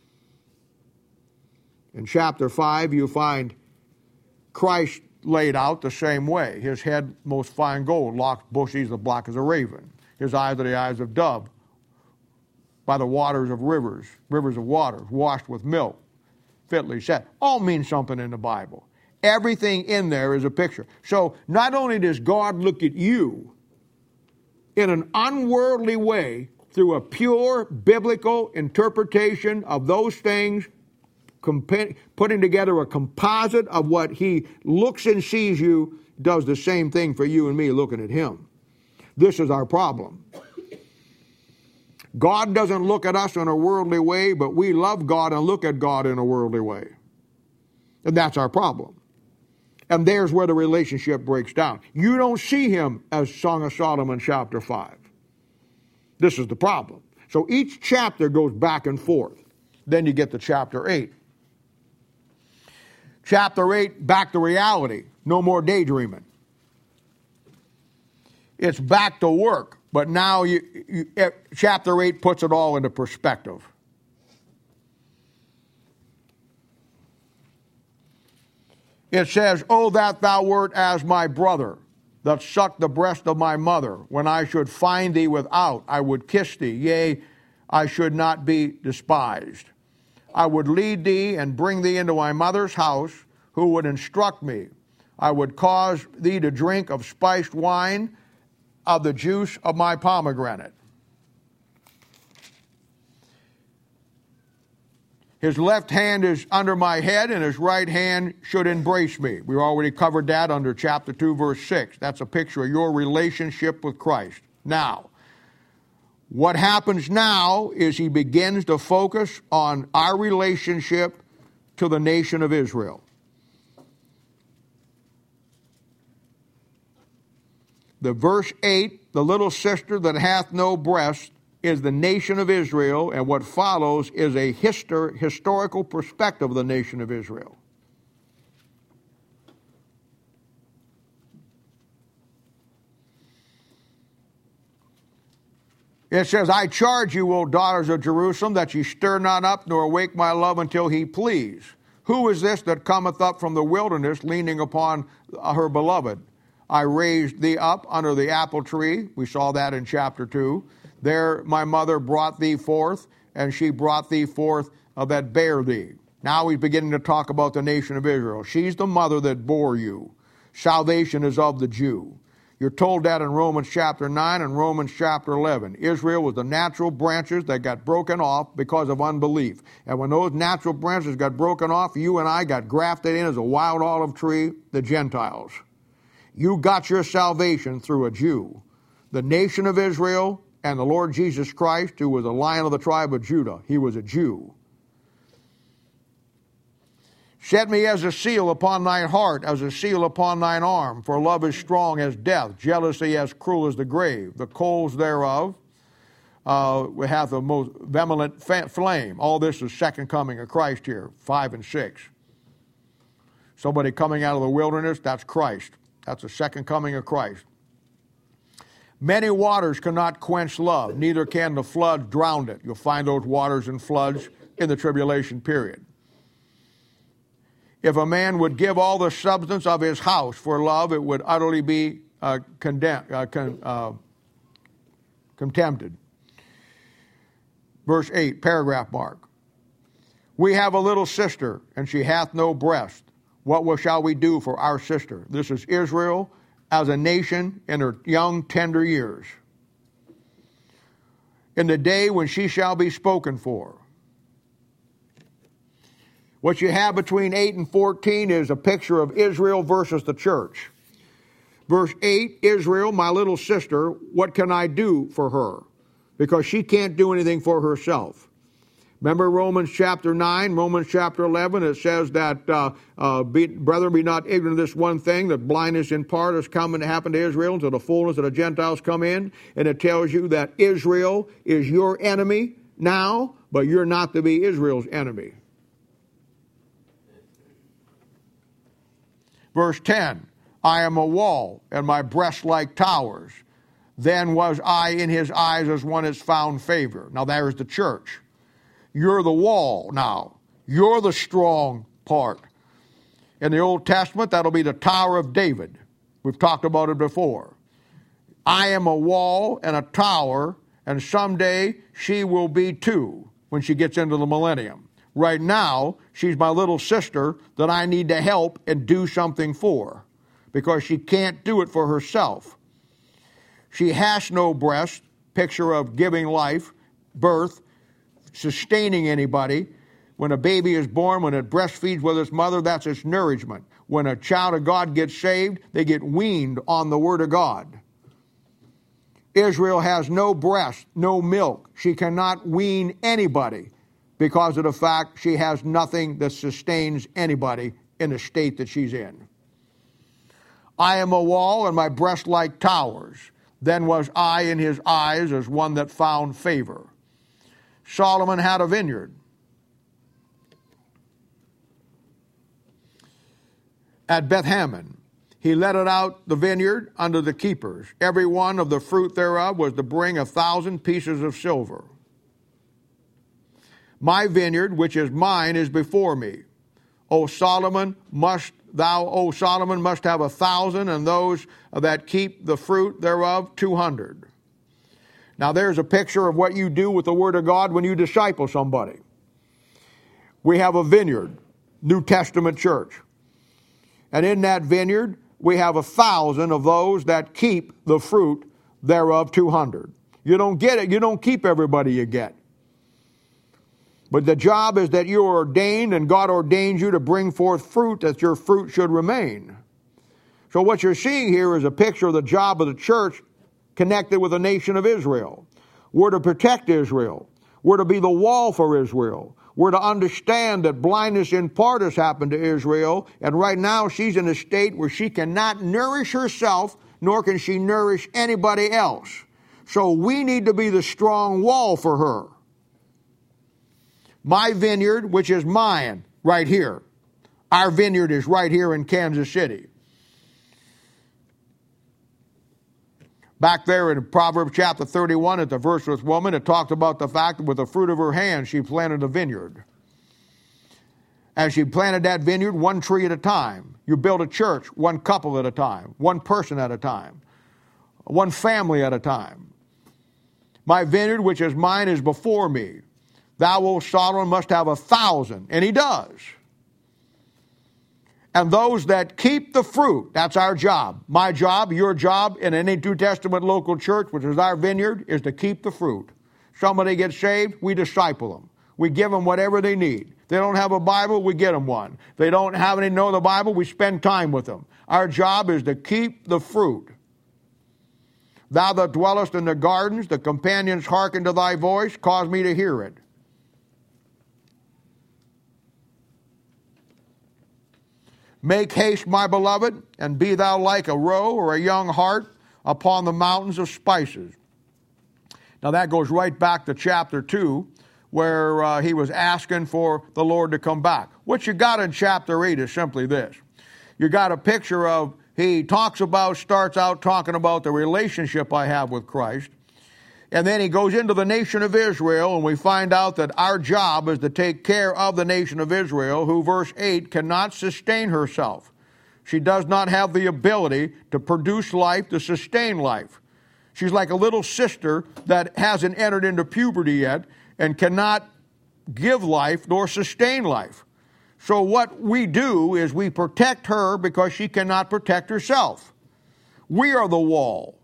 In chapter 5, you find Christ laid out the same way. His head most fine gold, locks bushy as black as a raven. His eyes are the eyes of dove. By the waters of rivers of water, washed with milk, fitly set. All means something in the Bible. Everything in there is a picture. So not only does God look at you in an unworldly way through a pure biblical interpretation of those things, putting together a composite of what he looks and sees you, does the same thing for you and me looking at him. This is our problem. God doesn't look at us in a worldly way, but we love God and look at God in a worldly way. And that's our problem. And there's where the relationship breaks down. You don't see him as Song of Solomon chapter 5. This is the problem. So each chapter goes back and forth. Then you get to chapter 8. Chapter 8, back to reality. No more daydreaming. It's back to work. But now chapter 8 puts it all into perspective. It says, "Oh, that thou wert as my brother, that sucked the breast of my mother. When I should find thee without, I would kiss thee. Yea, I should not be despised. I would lead thee and bring thee into my mother's house, who would instruct me. I would cause thee to drink of spiced wine, of the juice of my pomegranate." His left hand is under my head, and his right hand should embrace me. We already covered that under chapter 2, verse 6. That's a picture of your relationship with Christ. Now, what happens now is he begins to focus on our relationship to the nation of Israel. The verse 8, "The little sister that hath no breast," is the nation of Israel, and what follows is a historical perspective of the nation of Israel. It says, "I charge you, O daughters of Jerusalem, that ye stir not up, nor awake my love until he please. Who is this that cometh up from the wilderness, leaning upon her beloved? I raised thee up under the apple tree." We saw that in chapter 2. "There my mother brought thee forth, and she brought thee forth that bare thee." Now he's beginning to talk about the nation of Israel. She's the mother that bore you. Salvation is of the Jew. You're told that in Romans chapter 9 and Romans chapter 11. Israel was the natural branches that got broken off because of unbelief. And when those natural branches got broken off, you and I got grafted in as a wild olive tree, the Gentiles. You got your salvation through a Jew. The nation of Israel and the Lord Jesus Christ, who was a Lion of the tribe of Judah, he was a Jew. "Set me as a seal upon thine heart, as a seal upon thine arm. For love is strong as death, jealousy as cruel as the grave. The coals thereof hath the most vehement flame." All this is second coming of Christ here, 5 and 6. Somebody coming out of the wilderness, that's Christ. That's the second coming of Christ. "Many waters cannot quench love, neither can the flood drown it." You'll find those waters and floods in the tribulation period. "If a man would give all the substance of his house for love, it would utterly be contemned." Verse 8, paragraph mark. "We have a little sister, and she hath no breast. What shall we do for our sister?" This is Israel as a nation in her young, tender years. "In the day when she shall be spoken for." What you have between 8 and 14 is a picture of Israel versus the church. Verse 8, "Israel, my little sister, what can I do for her? Because she can't do anything for herself." Remember Romans chapter 9, Romans chapter 11, it says that, "Brethren, be not ignorant of this one thing, that blindness in part has come and happened to Israel until the fullness of the Gentiles come in." And it tells you that Israel is your enemy now, but you're not to be Israel's enemy. Verse 10, "I am a wall, and my breasts like towers. Then was I in his eyes as one has found favor." Now there's the church. You're the wall now. You're the strong part. In the Old Testament, that'll be the Tower of David. We've talked about it before. I am a wall and a tower, and someday she will be too when she gets into the millennium. Right now, she's my little sister that I need to help and do something for, because she can't do it for herself. She has no breast, picture of giving life, birth, sustaining anybody. When a baby is born, when it breastfeeds with its mother, that's its nourishment. When a child of God gets saved, they get weaned on the Word of God. Israel has no breast, no milk. She cannot wean anybody because of the fact she has nothing that sustains anybody in the state that she's in. I am a wall, and my breast like towers. Then was I in his eyes as one that found favor. Solomon had a vineyard. At Beth-Hammon, he let it out the vineyard under the keepers. Every one of the fruit thereof was to bring 1,000 pieces of silver. My vineyard, which is mine, is before me. O Solomon, must have 1,000, and those that keep the fruit thereof 200. Now there's a picture of what you do with the Word of God when you disciple somebody. We have a vineyard, New Testament church. And in that vineyard, we have 1,000 of those that keep the fruit thereof 200. You don't get it. You don't keep everybody you get. But the job is that you are ordained, and God ordains you to bring forth fruit, that your fruit should remain. So what you're seeing here is a picture of the job of the church connected with the nation of Israel. We're to protect Israel. We're to be the wall for Israel. We're to understand that blindness in part has happened to Israel, and right now she's in a state where she cannot nourish herself, nor can she nourish anybody else. So we need to be the strong wall for her. My vineyard, which is mine, right here. Our vineyard is right here in Kansas City. Back there in Proverbs chapter 31 at the virtuous woman, it talks about the fact that with the fruit of her hand she planted a vineyard. And she planted that vineyard one tree at a time. You build a church one couple at a time, one person at a time, one family at a time. My vineyard, which is mine, is before me. Thou, O Solomon, must have 1,000. And he does. And those that keep the fruit, that's our job. My job, your job in any New Testament local church, which is our vineyard, is to keep the fruit. Somebody gets saved, we disciple them. We give them whatever they need. They don't have a Bible, we get them one. They don't have any know the Bible, we spend time with them. Our job is to keep the fruit. Thou that dwellest in the gardens, the companions hearken to thy voice, cause me to hear it. Make haste, my beloved, and be thou like a roe or a young hart upon the mountains of spices. Now that goes right back to chapter 2, where he was asking for the Lord to come back. What you got in chapter 8 is simply this. You got a picture of, he starts out talking about the relationship I have with Christ. And then he goes into the nation of Israel, and we find out that our job is to take care of the nation of Israel, who, verse 8, cannot sustain herself. She does not have the ability to produce life, to sustain life. She's like a little sister that hasn't entered into puberty yet and cannot give life nor sustain life. So what we do is we protect her because she cannot protect herself. We are the wall.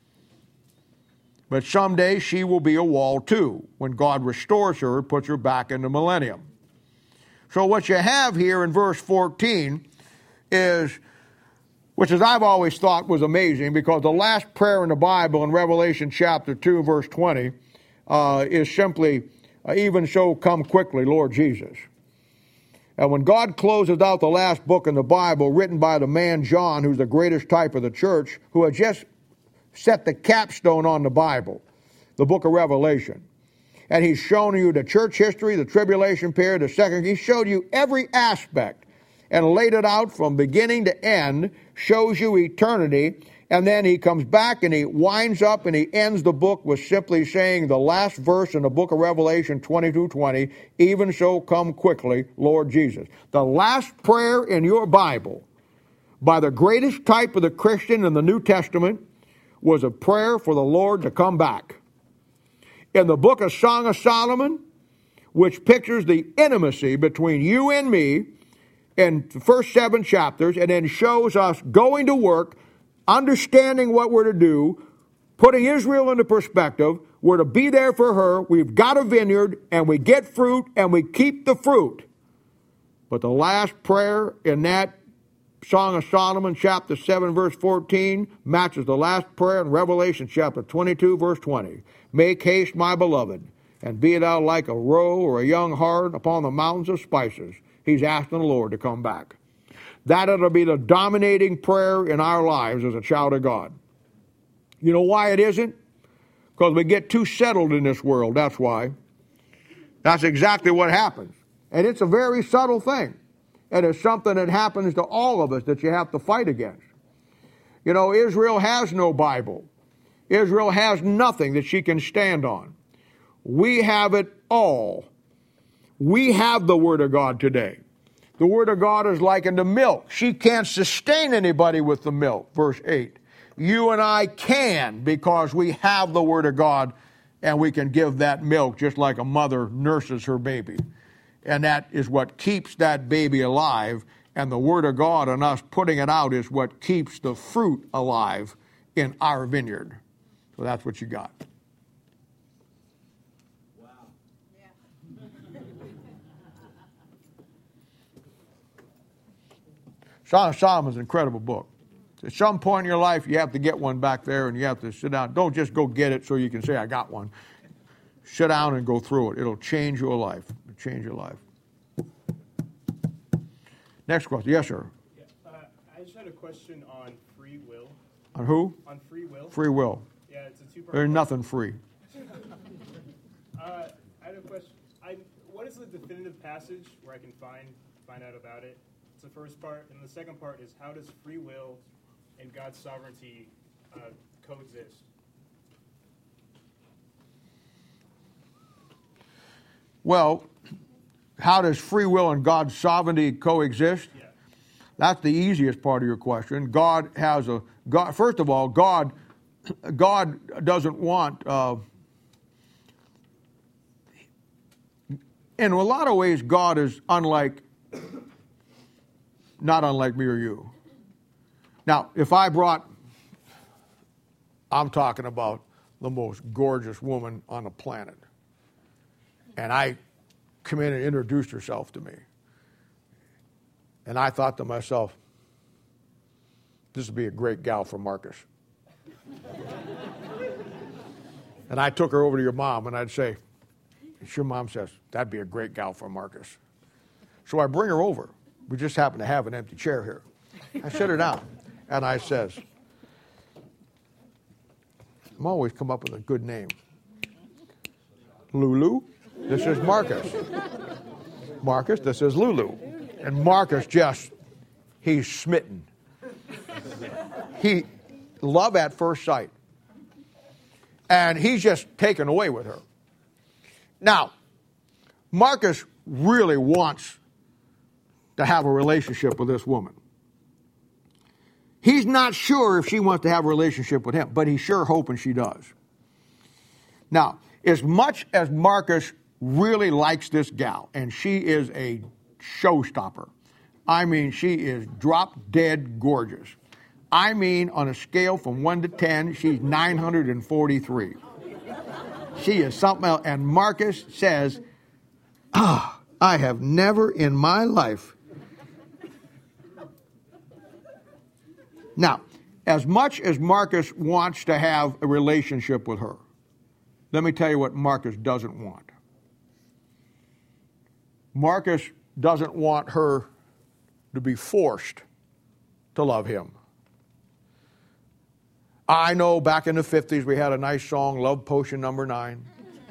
But someday she will be a wall too, when God restores her and puts her back in the millennium. So what you have here in verse 14 is, which is I've always thought was amazing, because the last prayer in the Bible in Revelation chapter 2, verse 20, is simply, even so come quickly, Lord Jesus. And when God closes out the last book in the Bible, written by the man John, who's the greatest type of the church, who had just set the capstone on the Bible, the book of Revelation. And he's shown you the church history, the tribulation period, the second. He showed you every aspect and laid it out from beginning to end, shows you eternity, and then he comes back and he winds up and he ends the book with simply saying the last verse in the book of Revelation 22:20, even so come quickly, Lord Jesus. The last prayer in your Bible by the greatest type of the Christian in the New Testament was a prayer for the Lord to come back. In the book of Song of Solomon, which pictures the intimacy between you and me in the first 7 chapters, and then shows us going to work, understanding what we're to do, Putting Israel into perspective, we're to be there for her. We've got a vineyard, and we get fruit, and we keep the fruit. But the last prayer in that Song of Solomon, chapter 7, verse 14, matches the last prayer in Revelation, chapter 22, verse 20. Make haste, my beloved, and be thou like a roe or a young hart upon the mountains of spices. He's asking the Lord to come back. That ought to be the dominating prayer in our lives as a child of God. You know why it isn't? Because we get too settled in this world, that's why. That's exactly what happens. And it's a very subtle thing. And it's something that happens to all of us that you have to fight against. You know, Israel has no Bible. Israel has nothing that she can stand on. We have it all. We have the Word of God today. The Word of God is likened to milk. She can't sustain anybody with the milk, verse 8. You and I can, because we have the Word of God, and we can give that milk just like a mother nurses her baby. And that is what keeps that baby alive. And the Word of God and us putting it out is what keeps the fruit alive in our vineyard. So that's what you got.
Wow. Yeah.
Song of Solomon is an incredible book. At some point in your life, you have to get one back there and you have to sit down. Don't just go get it so you can say, I got one. Sit down and go through it. It'll change your life. It'll change your life. Next question. Yes, sir.
Yeah, I just had a question on free will.
On who?
On free will.
Free will.
Yeah, it's a two-part.
There's nothing free.
I had a question. What is the definitive passage where I can find out about it? It's the first part. And the second part is, how does free will and God's sovereignty coexist?
Well, how does free will and God's sovereignty coexist?
Yeah.
That's the easiest part of your question. God has a God. First of all, God doesn't want. In a lot of ways, God is not unlike me or you. Now, if I'm talking about the most gorgeous woman on the planet, and I come in and introduced herself to me, and I thought to myself, this would be a great gal for Marcus. And I took her over to your mom, and I'd say, your mom says, that'd be a great gal for Marcus. So I bring her over. We just happen to have an empty chair here. I sit her down, and I says, I'm always come up with a good name. Lulu, this is Marcus. Marcus, this is Lulu. And Marcus he's smitten. He love at first sight. And he's just taken away with her. Now, Marcus really wants to have a relationship with this woman. He's not sure if she wants to have a relationship with him, but he's sure hoping she does. Now, as much as Marcus really likes this gal, and she is a showstopper. I mean, she is drop-dead gorgeous. I mean, on a scale from 1 to 10, she's 943. She is something else. And Marcus says, I have never in my life. Now, as much as Marcus wants to have a relationship with her, let me tell you what Marcus doesn't want. Marcus doesn't want her to be forced to love him. I know back in the 50s we had a nice song, Love Potion Number 9,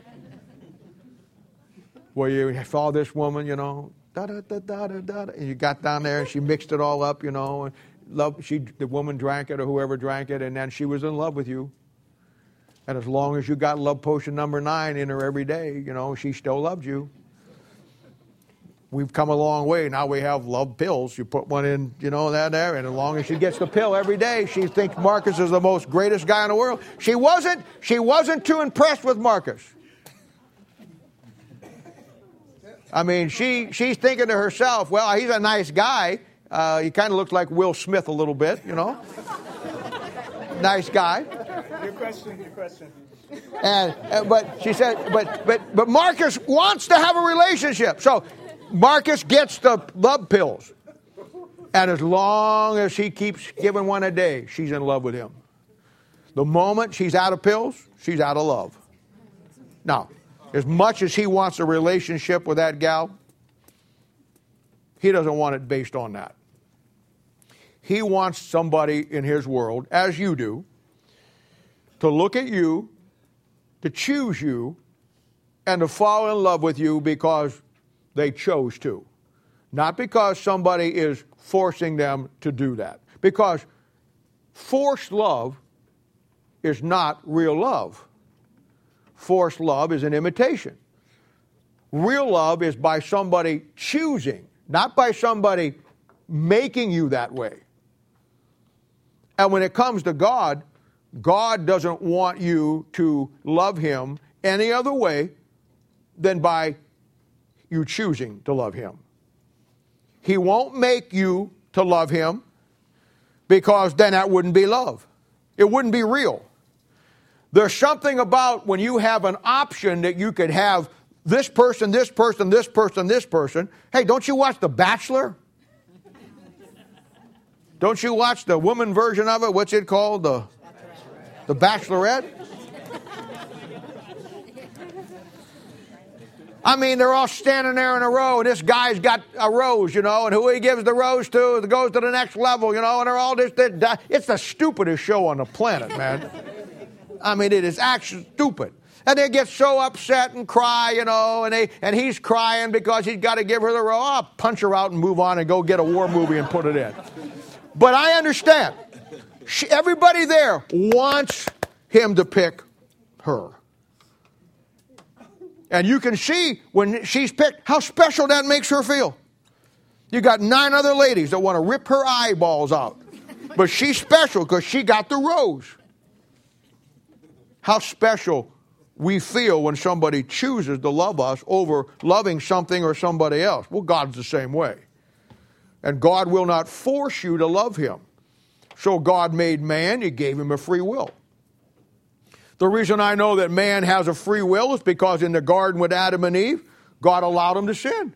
where you saw this woman, da-da-da-da-da-da, and you got down there and she mixed it all up, and the woman drank it or whoever drank it, and then she was in love with you. And as long as you got Love Potion Number 9 in her every day, she still loved you. We've come a long way. Now we have love pills. You put one in, that there, and as long as she gets the pill every day, she thinks Marcus is the most greatest guy in the world. She wasn't too impressed with Marcus. I mean, she's thinking to herself, well, he's a nice guy. He kind of looks like Will Smith a little bit, Nice guy.
Your question.
But she said, but Marcus wants to have a relationship. So Marcus gets the love pills. And as long as he keeps giving one a day, she's in love with him. The moment she's out of pills, she's out of love. Now, as much as he wants a relationship with that gal, he doesn't want it based on that. He wants somebody in his world, as you do, to look at you, to choose you, and to fall in love with you because they chose to. Not because somebody is forcing them to do that. Because forced love is not real love. Forced love is an imitation. Real love is by somebody choosing, not by somebody making you that way. And when it comes to God, God doesn't want you to love him any other way than by you choosing to love him. He won't make you to love him because then that wouldn't be love. It wouldn't be real. There's something about when you have an option that you could have this person, this person, this person, this person. Hey, don't you watch The Bachelor? Don't you watch the woman version of it? What's it called? The Bachelorette? I mean, they're all standing there in a row, and this guy's got a rose, you know, and who he gives the rose to goes to the next level, you know, and they're all this. It's the stupidest show on the planet, man. I mean, it is actually stupid. And they get so upset and cry, you know, and he's crying because he's got to give her the rose. I'll punch her out and move on and go get a war movie and put it in. But I understand. Everybody there wants him to pick her. And you can see when she's picked how special that makes her feel. You got 9 other ladies that want to rip her eyeballs out. But she's special because she got the rose. How special we feel when somebody chooses to love us over loving something or somebody else. Well, God's the same way. And God will not force you to love him. So God made man, he gave him a free will. The reason I know that man has a free will is because in the garden with Adam and Eve, God allowed them to sin.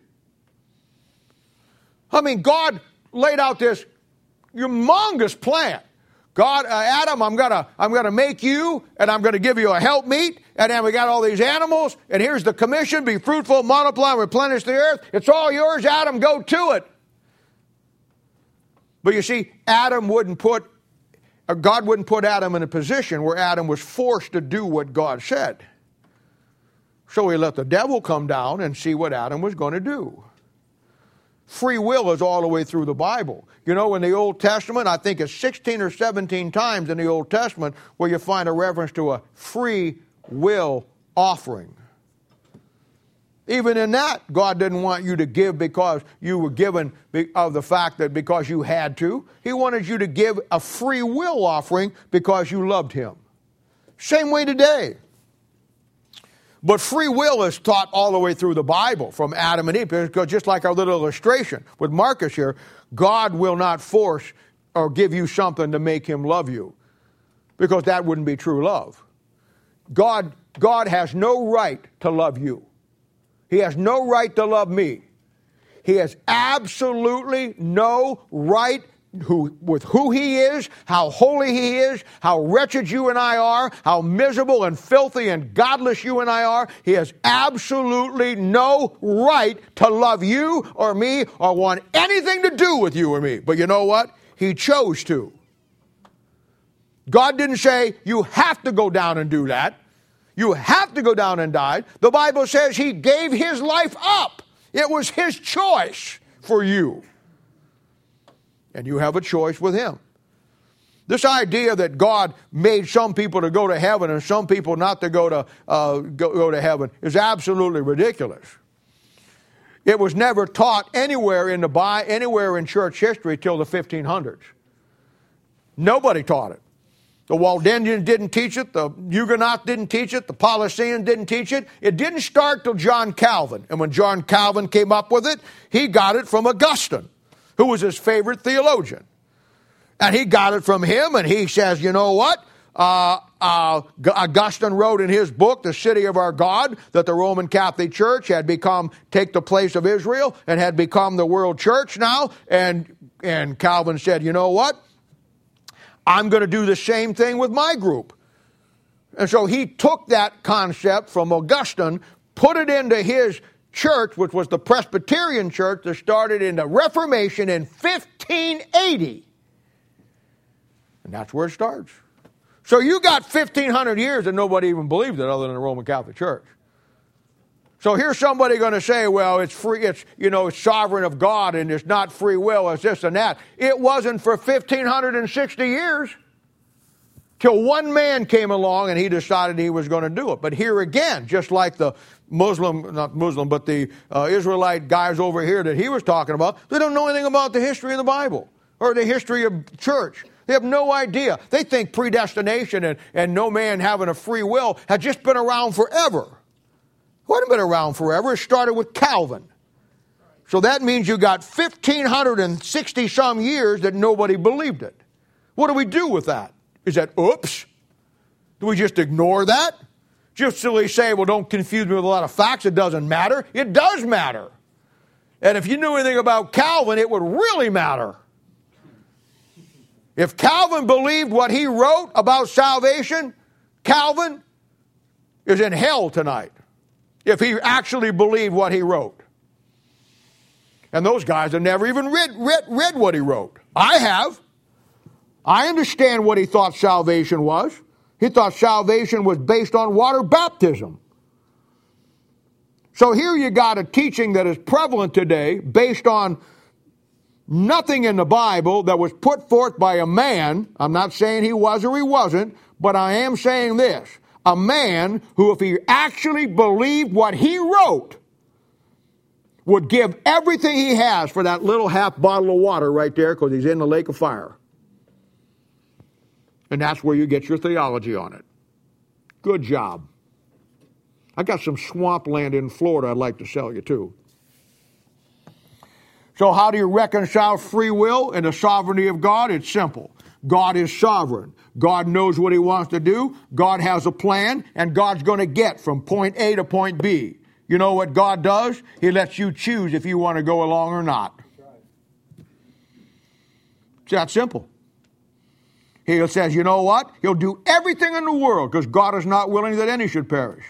I mean, God laid out this humongous plan. God, Adam, I'm gonna make you, and I'm gonna give you a helpmeet, and then we got all these animals, and here's the commission: be fruitful, multiply, replenish the earth. It's all yours, Adam. Go to it. But you see, God wouldn't put Adam in a position where Adam was forced to do what God said. So he let the devil come down and see what Adam was going to do. Free will is all the way through the Bible. You know, in the Old Testament, I think it's 16 or 17 times in the Old Testament where you find a reference to a free will offering. Even in that, God didn't want you to give because you were given of the fact that because you had to. He wanted you to give a free will offering because you loved him. Same way today. But free will is taught all the way through the Bible from Adam and Eve. Because just like our little illustration with Marcus here, God will not force or give you something to make him love you. Because that wouldn't be true love. God has no right to love you. He has no right to love me. He has absolutely no right with who he is, how holy he is, how wretched you and I are, how miserable and filthy and godless you and I are. He has absolutely no right to love you or me or want anything to do with you or me. But you know what? He chose to. God didn't say, you have to go down and do that. You have to go down and die. The Bible says he gave his life up. It was his choice for you. And you have a choice with him. This idea that God made some people to go to heaven and some people not to go to heaven is absolutely ridiculous. It was never taught anywhere in church history till the 1500s. Nobody taught it. The Waldensians didn't teach it. The Huguenots didn't teach it. The Paulicians didn't teach it. It didn't start till John Calvin. And when John Calvin came up with it, he got it from Augustine, who was his favorite theologian. And he got it from him, and he says, you know what? Augustine wrote in his book, The City of Our God, that the Roman Catholic Church had take the place of Israel and had become the world church now. And Calvin said, you know what? I'm going to do the same thing with my group. And so he took that concept from Augustine, put it into his church, which was the Presbyterian Church that started in the Reformation in 1580. And that's where it starts. So you got 1,500 years and nobody even believed it other than the Roman Catholic Church. So here's somebody going to say, well, it's free, it's sovereign of God and it's not free will, it's this and that. It wasn't for 1,560 years till one man came along and he decided he was going to do it. But here again, just like the the Israelite guys over here that he was talking about, they don't know anything about the history of the Bible or the history of church. They have no idea. They think predestination and no man having a free will had just been around forever. It hadn't been around forever. It started with Calvin. So that means you got 1,560 some years that nobody believed it. What do we do with that? Is that oops? Do we just ignore that? Just silly say, well, don't confuse me with a lot of facts. It doesn't matter. It does matter. And if you knew anything about Calvin, it would really matter. If Calvin believed what he wrote about salvation, Calvin is in hell tonight. If he actually believed what he wrote. And those guys have never even read what he wrote. I have. I understand what he thought salvation was. He thought salvation was based on water baptism. So here you got a teaching that is prevalent today based on nothing in the Bible that was put forth by a man. I'm not saying he was or he wasn't, but I am saying this. A man who, if he actually believed what he wrote, would give everything he has for that little half bottle of water right there because he's in the lake of fire. And that's where you get your theology on it. Good job. I got some swampland in Florida I'd like to sell you too. So how do you reconcile free will and the sovereignty of God? It's simple. God is sovereign. God knows what he wants to do. God has a plan, and God's going to get from point A to point B. You know what God does? He lets you choose if you want to go along or not. It's that simple. He says, you know what? He'll do everything in the world because God is not willing that any should perish.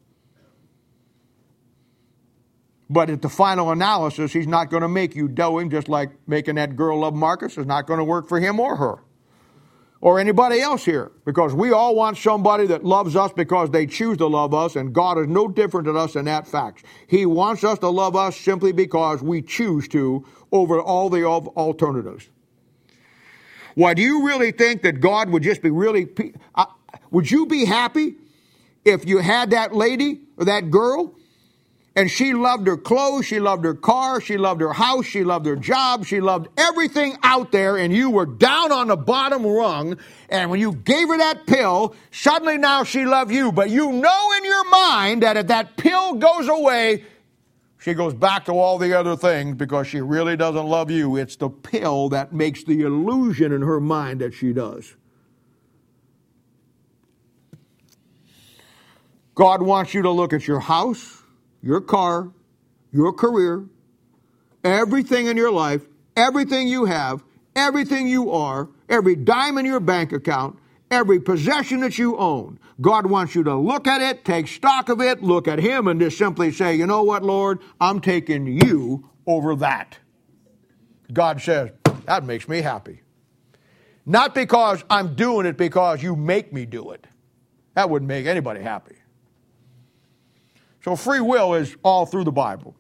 But at the final analysis, he's not going to make you do him, just like making that girl love Marcus is not going to work for him or her. Or anybody else here. Because we all want somebody that loves us because they choose to love us, and God is no different than us in that fact. He wants us to love us simply because we choose to over all the alternatives. Why, do you really think that God would just be really... would you be happy if you had that lady or that girl and she loved her clothes, she loved her car, she loved her house, she loved her job, she loved everything out there, and you were down on the bottom rung, and when you gave her that pill, suddenly now she loved you, but you know in your mind that if that pill goes away, she goes back to all the other things because she really doesn't love you. It's the pill that makes the illusion in her mind that she does. God wants you to look at your house, your car, your career, everything in your life, everything you have, everything you are, every dime in your bank account, every possession that you own. God wants you to look at it, take stock of it, look at him, and just simply say, you know what, Lord, I'm taking you over that. God says, that makes me happy. Not because I'm doing it because you make me do it. That wouldn't make anybody happy. So free will is all through the Bible.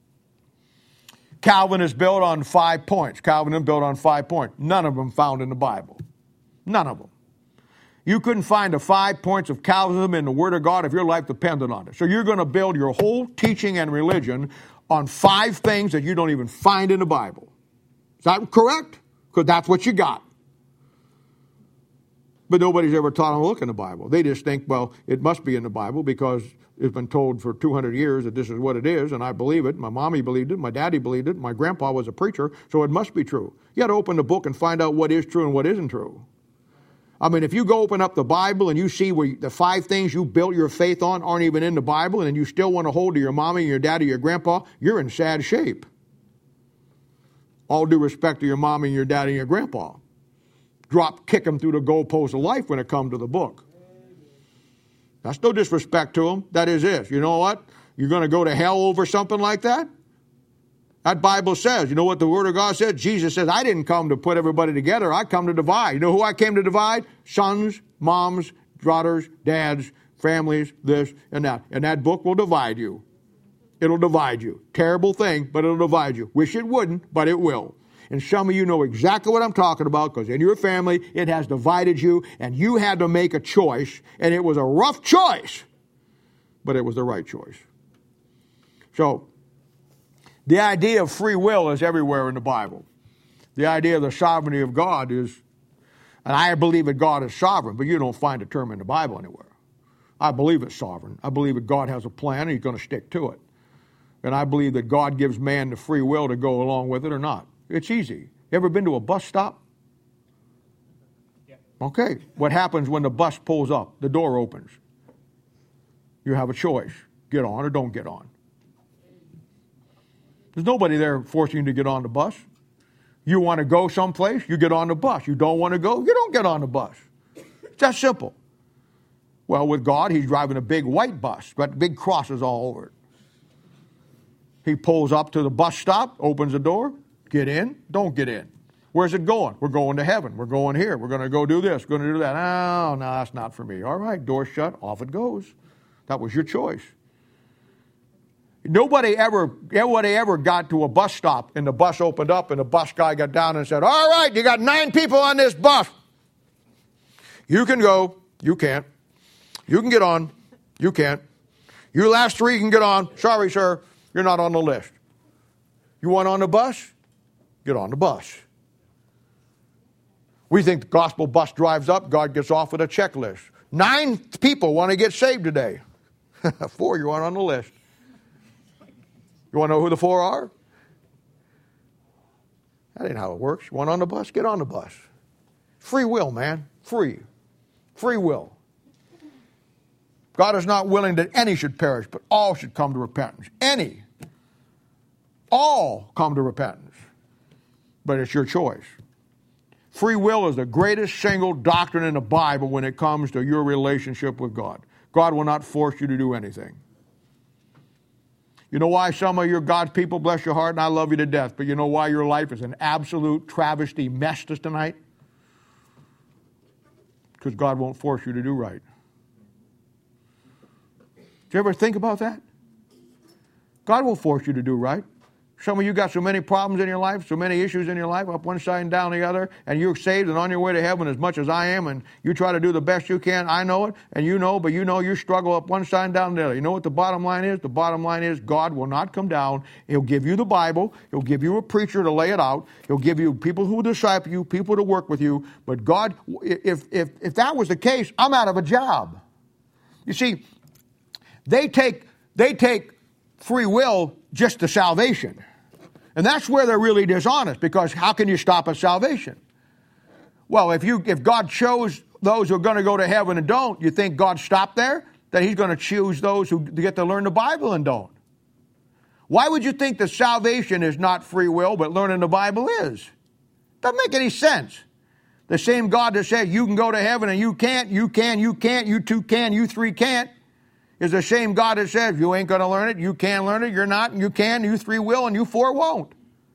Calvin is built on 5 points. Calvinism built on 5 points. None of them found in the Bible. None of them. You couldn't find the 5 points of Calvinism in the Word of God if your life depended on it. So you're going to build your whole teaching and religion on 5 things that you don't even find in the Bible. Is that correct? Because that's what you got. But nobody's ever taught them to look in the Bible. They just think, well, it must be in the Bible because it's been told for 200 years that this is what it is, and I believe it. My mommy believed it. My daddy believed it. My grandpa was a preacher, so it must be true. You got to open the book and find out what is true and what isn't true. I mean, if you go open up the Bible and you see where the 5 things you built your faith on aren't even in the Bible, and you still want to hold to your mommy, your daddy, your grandpa, you're in sad shape. All due respect to your mommy and your daddy and your grandpa. Kick them through the goalpost of life when it comes to the book. That's no disrespect to them. That is this. You know what? You're going to go to hell over something like that? That Bible says, you know what the Word of God said? Jesus says, I didn't come to put everybody together. I come to divide. You know who I came to divide? Sons, moms, daughters, dads, families, this and that. And that book will divide you. It'll divide you. Terrible thing, but it'll divide you. Wish it wouldn't, but it will. And some of you know exactly what I'm talking about, because in your family, it has divided you, and you had to make a choice, and it was a rough choice, but it was the right choice. So, the idea of free will is everywhere in the Bible. The idea of the sovereignty of God is, and I believe that God is sovereign, but you don't find a term in the Bible anywhere. I believe it's sovereign. I believe that God has a plan, and He's going to stick to it. And I believe that God gives man the free will to go along with it or not. It's easy. You ever been to a bus stop?
Yeah.
Okay. What happens when the bus pulls up? The door opens. You have a choice. Get on or don't get on. There's nobody there forcing you to get on the bus. You want to go someplace, you get on the bus. You don't want to go, you don't get on the bus. It's that simple. Well, with God, He's driving a big white bus, got big crosses all over it. He pulls up to the bus stop, opens the door, get in, don't get in. Where's it going? We're going to heaven. We're going here. We're going to go do this, going to do that. Oh, no, that's not for me. All right, door shut, off it goes. That was your choice. Nobody ever got to a bus stop and the bus opened up and the bus guy got down and said, all right, you got 9 people on this bus. You can go. You can't. You can get on. You can't. You last 3 can get on. Sorry, sir. You're not on the list. You want on the bus? Get on the bus. We think the gospel bus drives up. God gets off with a checklist. 9 people want to get saved today. 4 you want on the list. You want to know who the 4 are? That ain't how it works. You want on the bus? Get on the bus. Free will, man. Free. Free will. God is not willing that any should perish, but all should come to repentance. Any. All come to repentance. But it's your choice. Free will is the greatest single doctrine in the Bible when it comes to your relationship with God. God will not force you to do anything. You know why some of your God's people, bless your heart, and I love you to death, but you know why your life is an absolute travesty mess tonight? Because God won't force you to do right. Did you ever think about that? God won't force you to do right. Some of you got so many problems in your life, so many issues in your life, up one side and down the other, and you're saved and on your way to heaven as much as I am, and you try to do the best you can. I know it, and you know, but you know you struggle up one side and down the other. You know what the bottom line is? The bottom line is God will not come down. He'll give you the Bible. He'll give you a preacher to lay it out. He'll give you people who will disciple you, people to work with you. But God, if that was the case, I'm out of a job. You see, they take free will just to salvation. And that's where they're really dishonest, because how can you stop at salvation? Well, if God chose those who are going to go to heaven and don't, you think God stopped there? That He's going to choose those who get to learn the Bible and don't? Why would you think that salvation is not free will, but learning the Bible is? Doesn't make any sense. The same God that said you can go to heaven and you can't, you can, you can't, you 2 can, you 3 can't, is the same God that says you ain't going to learn it, you can learn it, you're not, and you can, you 3 will, and you 4 won't.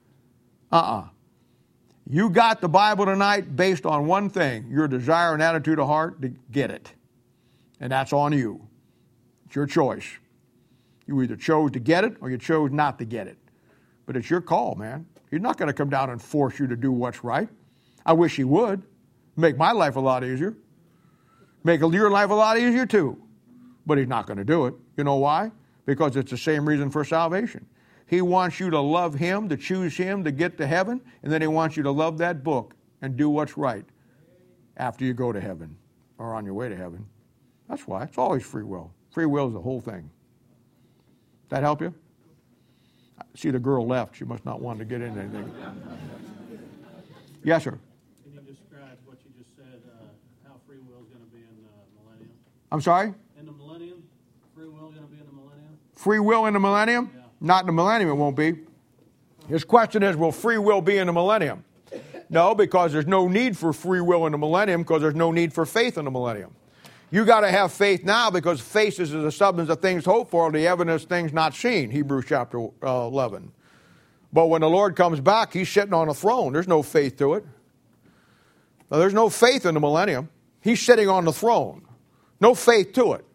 You got the Bible tonight based on one thing, your desire and attitude of heart to get it. And that's on you. It's your choice. You either chose to get it or you chose not to get it. But it's your call, man. He's not going to come down and force you to do what's right. I wish He would. Make my life a lot easier. Make your life a lot easier too. But He's not going to do it. You know why? Because it's the same reason for salvation. He wants you to love Him, to choose Him, to get to heaven, and then He wants you to love that book and do what's right after you go to heaven or on your way to heaven. That's why. It's always free will. Free will is the whole thing. That help you? See, the girl left. She must not want to get into anything. Yes, sir.
Can you describe what you just said how free will is going to be in the millennium.
I'm sorry?
In the millennium? Free will going to be in the millennium?
Free will in the millennium?
Yeah.
Not in the millennium, it won't be. His question is, will free will be in the millennium? No, because there's no need for free will in the millennium because there's no need for faith in the millennium. You got to have faith now because faith is the substance of things hoped for, the evidence of things not seen, Hebrews chapter 11. But when the Lord comes back, he's sitting on a throne. There's no faith to it. Now, there's no faith in the millennium. He's sitting on the throne. No faith to it.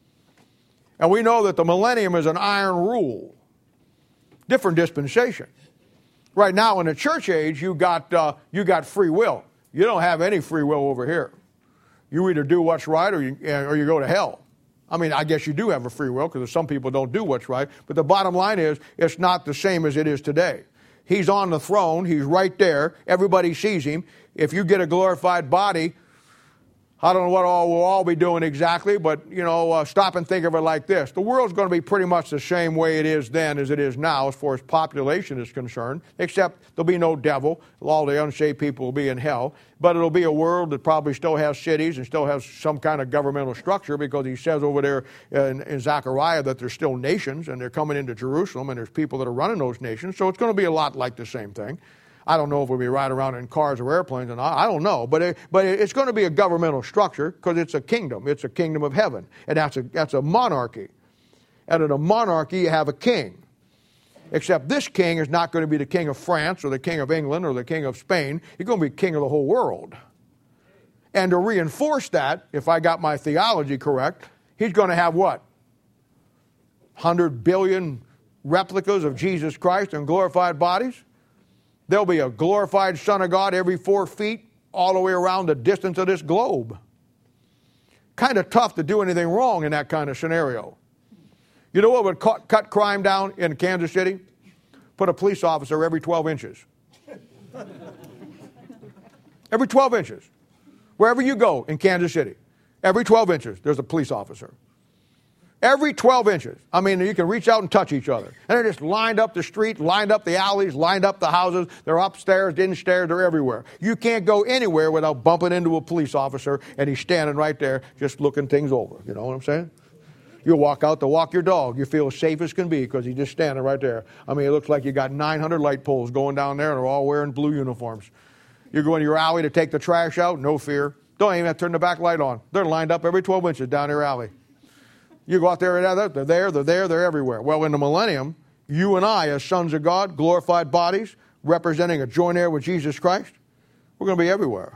And we know that the millennium is an iron rule. Different dispensation. Right now in the church age, you got free will. You don't have any free will over here. You either do what's right or you go to hell. I mean, I guess you do have a free will because some people don't do what's right. But the bottom line is, it's not the same as it is today. He's on the throne. He's right there. Everybody sees him. If you get a glorified body, I don't know what we'll all be doing exactly, but, stop and think of it like this. The world's going to be pretty much the same way it is then as it is now as far as population is concerned, except there'll be no devil. All the unsaved people will be in hell. But it'll be a world that probably still has cities and still has some kind of governmental structure because he says over there in Zechariah that there's still nations and they're coming into Jerusalem and there's people that are running those nations. So it's going to be a lot like the same thing. I don't know if we'll be riding around in cars or airplanes, and I don't know. But it's going to be a governmental structure because it's a kingdom. It's a kingdom of heaven, and that's a monarchy. And in a monarchy, you have a king. Except this king is not going to be the king of France or the king of England or the king of Spain. He's going to be king of the whole world. And to reinforce that, if I got my theology correct, he's going to have what? 100 billion replicas of Jesus Christ in glorified bodies? There'll be a glorified Son of God every 4 feet all the way around the distance of this globe. Kind of tough to do anything wrong in that kind of scenario. You know what would cut crime down in Kansas City? Put a police officer every 12 inches. Every 12 inches. Wherever you go in Kansas City, every 12 inches there's a police officer. Every 12 inches. I mean, you can reach out and touch each other. And they're just lined up the street, lined up the alleys, lined up the houses. They're upstairs, downstairs, they're everywhere. You can't go anywhere without bumping into a police officer, and he's standing right there just looking things over. You know what I'm saying? You walk out to walk your dog. You feel as safe as can be because he's just standing right there. I mean, it looks like you got 900 light poles going down there, and they're all wearing blue uniforms. You go in your alley to take the trash out, no fear. Don't even have to turn the back light on. They're lined up every 12 inches down your alley. You go out there, they're everywhere. Well, in the millennium, you and I, as sons of God, glorified bodies, representing a joint heir with Jesus Christ, we're going to be everywhere.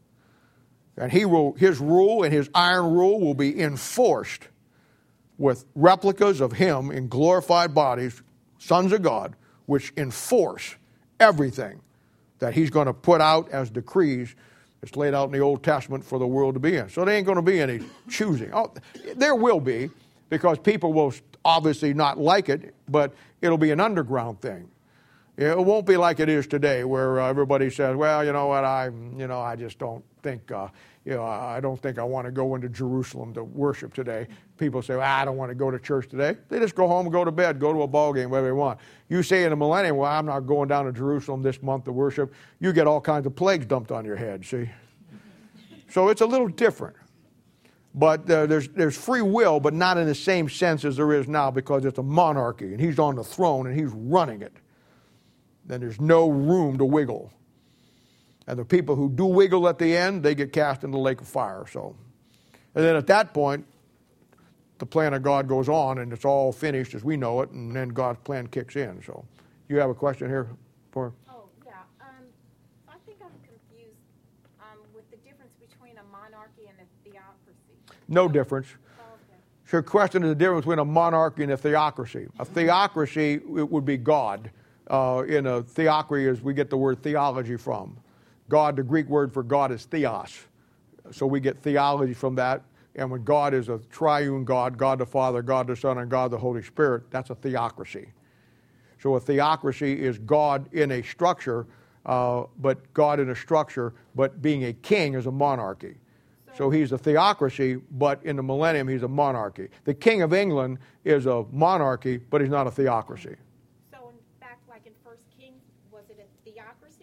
And his rule and his iron rule will be enforced with replicas of him in glorified bodies, sons of God, which enforce everything that he's going to put out as decrees. It's laid out in the Old Testament for the world to be in. So there ain't going to be any choosing. Oh, there will be, because people will obviously not like it, but it'll be an underground thing. It won't be like it is today, where everybody says, "Well, you know what? I just don't think, I don't think I want to go into Jerusalem to worship today." People say, "Well, I don't want to go to church today." They just go home and go to bed, go to a ball game, whatever they want. You say in the millennium, "Well, I'm not going down to Jerusalem this month to worship." You get all kinds of plagues dumped on your head. See, so it's a little different. But there's free will, but not in the same sense as there is now, because it's a monarchy, and he's on the throne and he's running it. Then there's no room to wiggle. And the people who do wiggle at the end, they get cast into the lake of fire. So, and then at that point, the plan of God goes on, and it's all finished as we know it, and then God's plan kicks in. So, you have a question here for?
Oh, yeah. I think I'm confused with the difference between a monarchy and a theocracy.
No difference.
Oh, okay.
So the question is the difference between a monarchy and a theocracy. A theocracy, it would be God. In a theocracy, is we get the word theology from. God, the Greek word for God is theos. So we get theology from that. And when God is a triune God, God the Father, God the Son, and God the Holy Spirit, that's a theocracy. So a theocracy is God in a structure, but God in a structure, but being a king is a monarchy. So he's a theocracy, but in the millennium, he's a monarchy. The King of England is a monarchy, but he's not a theocracy.
So back like in 1 Kings, was it a theocracy he was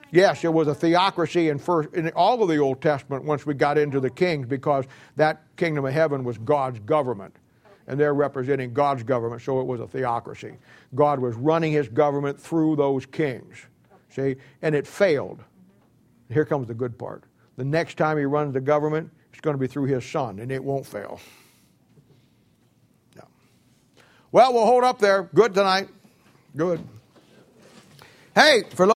Yes, it was a theocracy in all of the Old Testament once we got into the kings, because that kingdom of heaven was God's government. And they're representing God's government, so it was a theocracy. God was running his government through those kings. See? And it failed. Here comes the good part. The next time he runs the government, it's going to be through his son, and it won't fail. No. Well, we'll hold up there. Good tonight. Good. Hey, for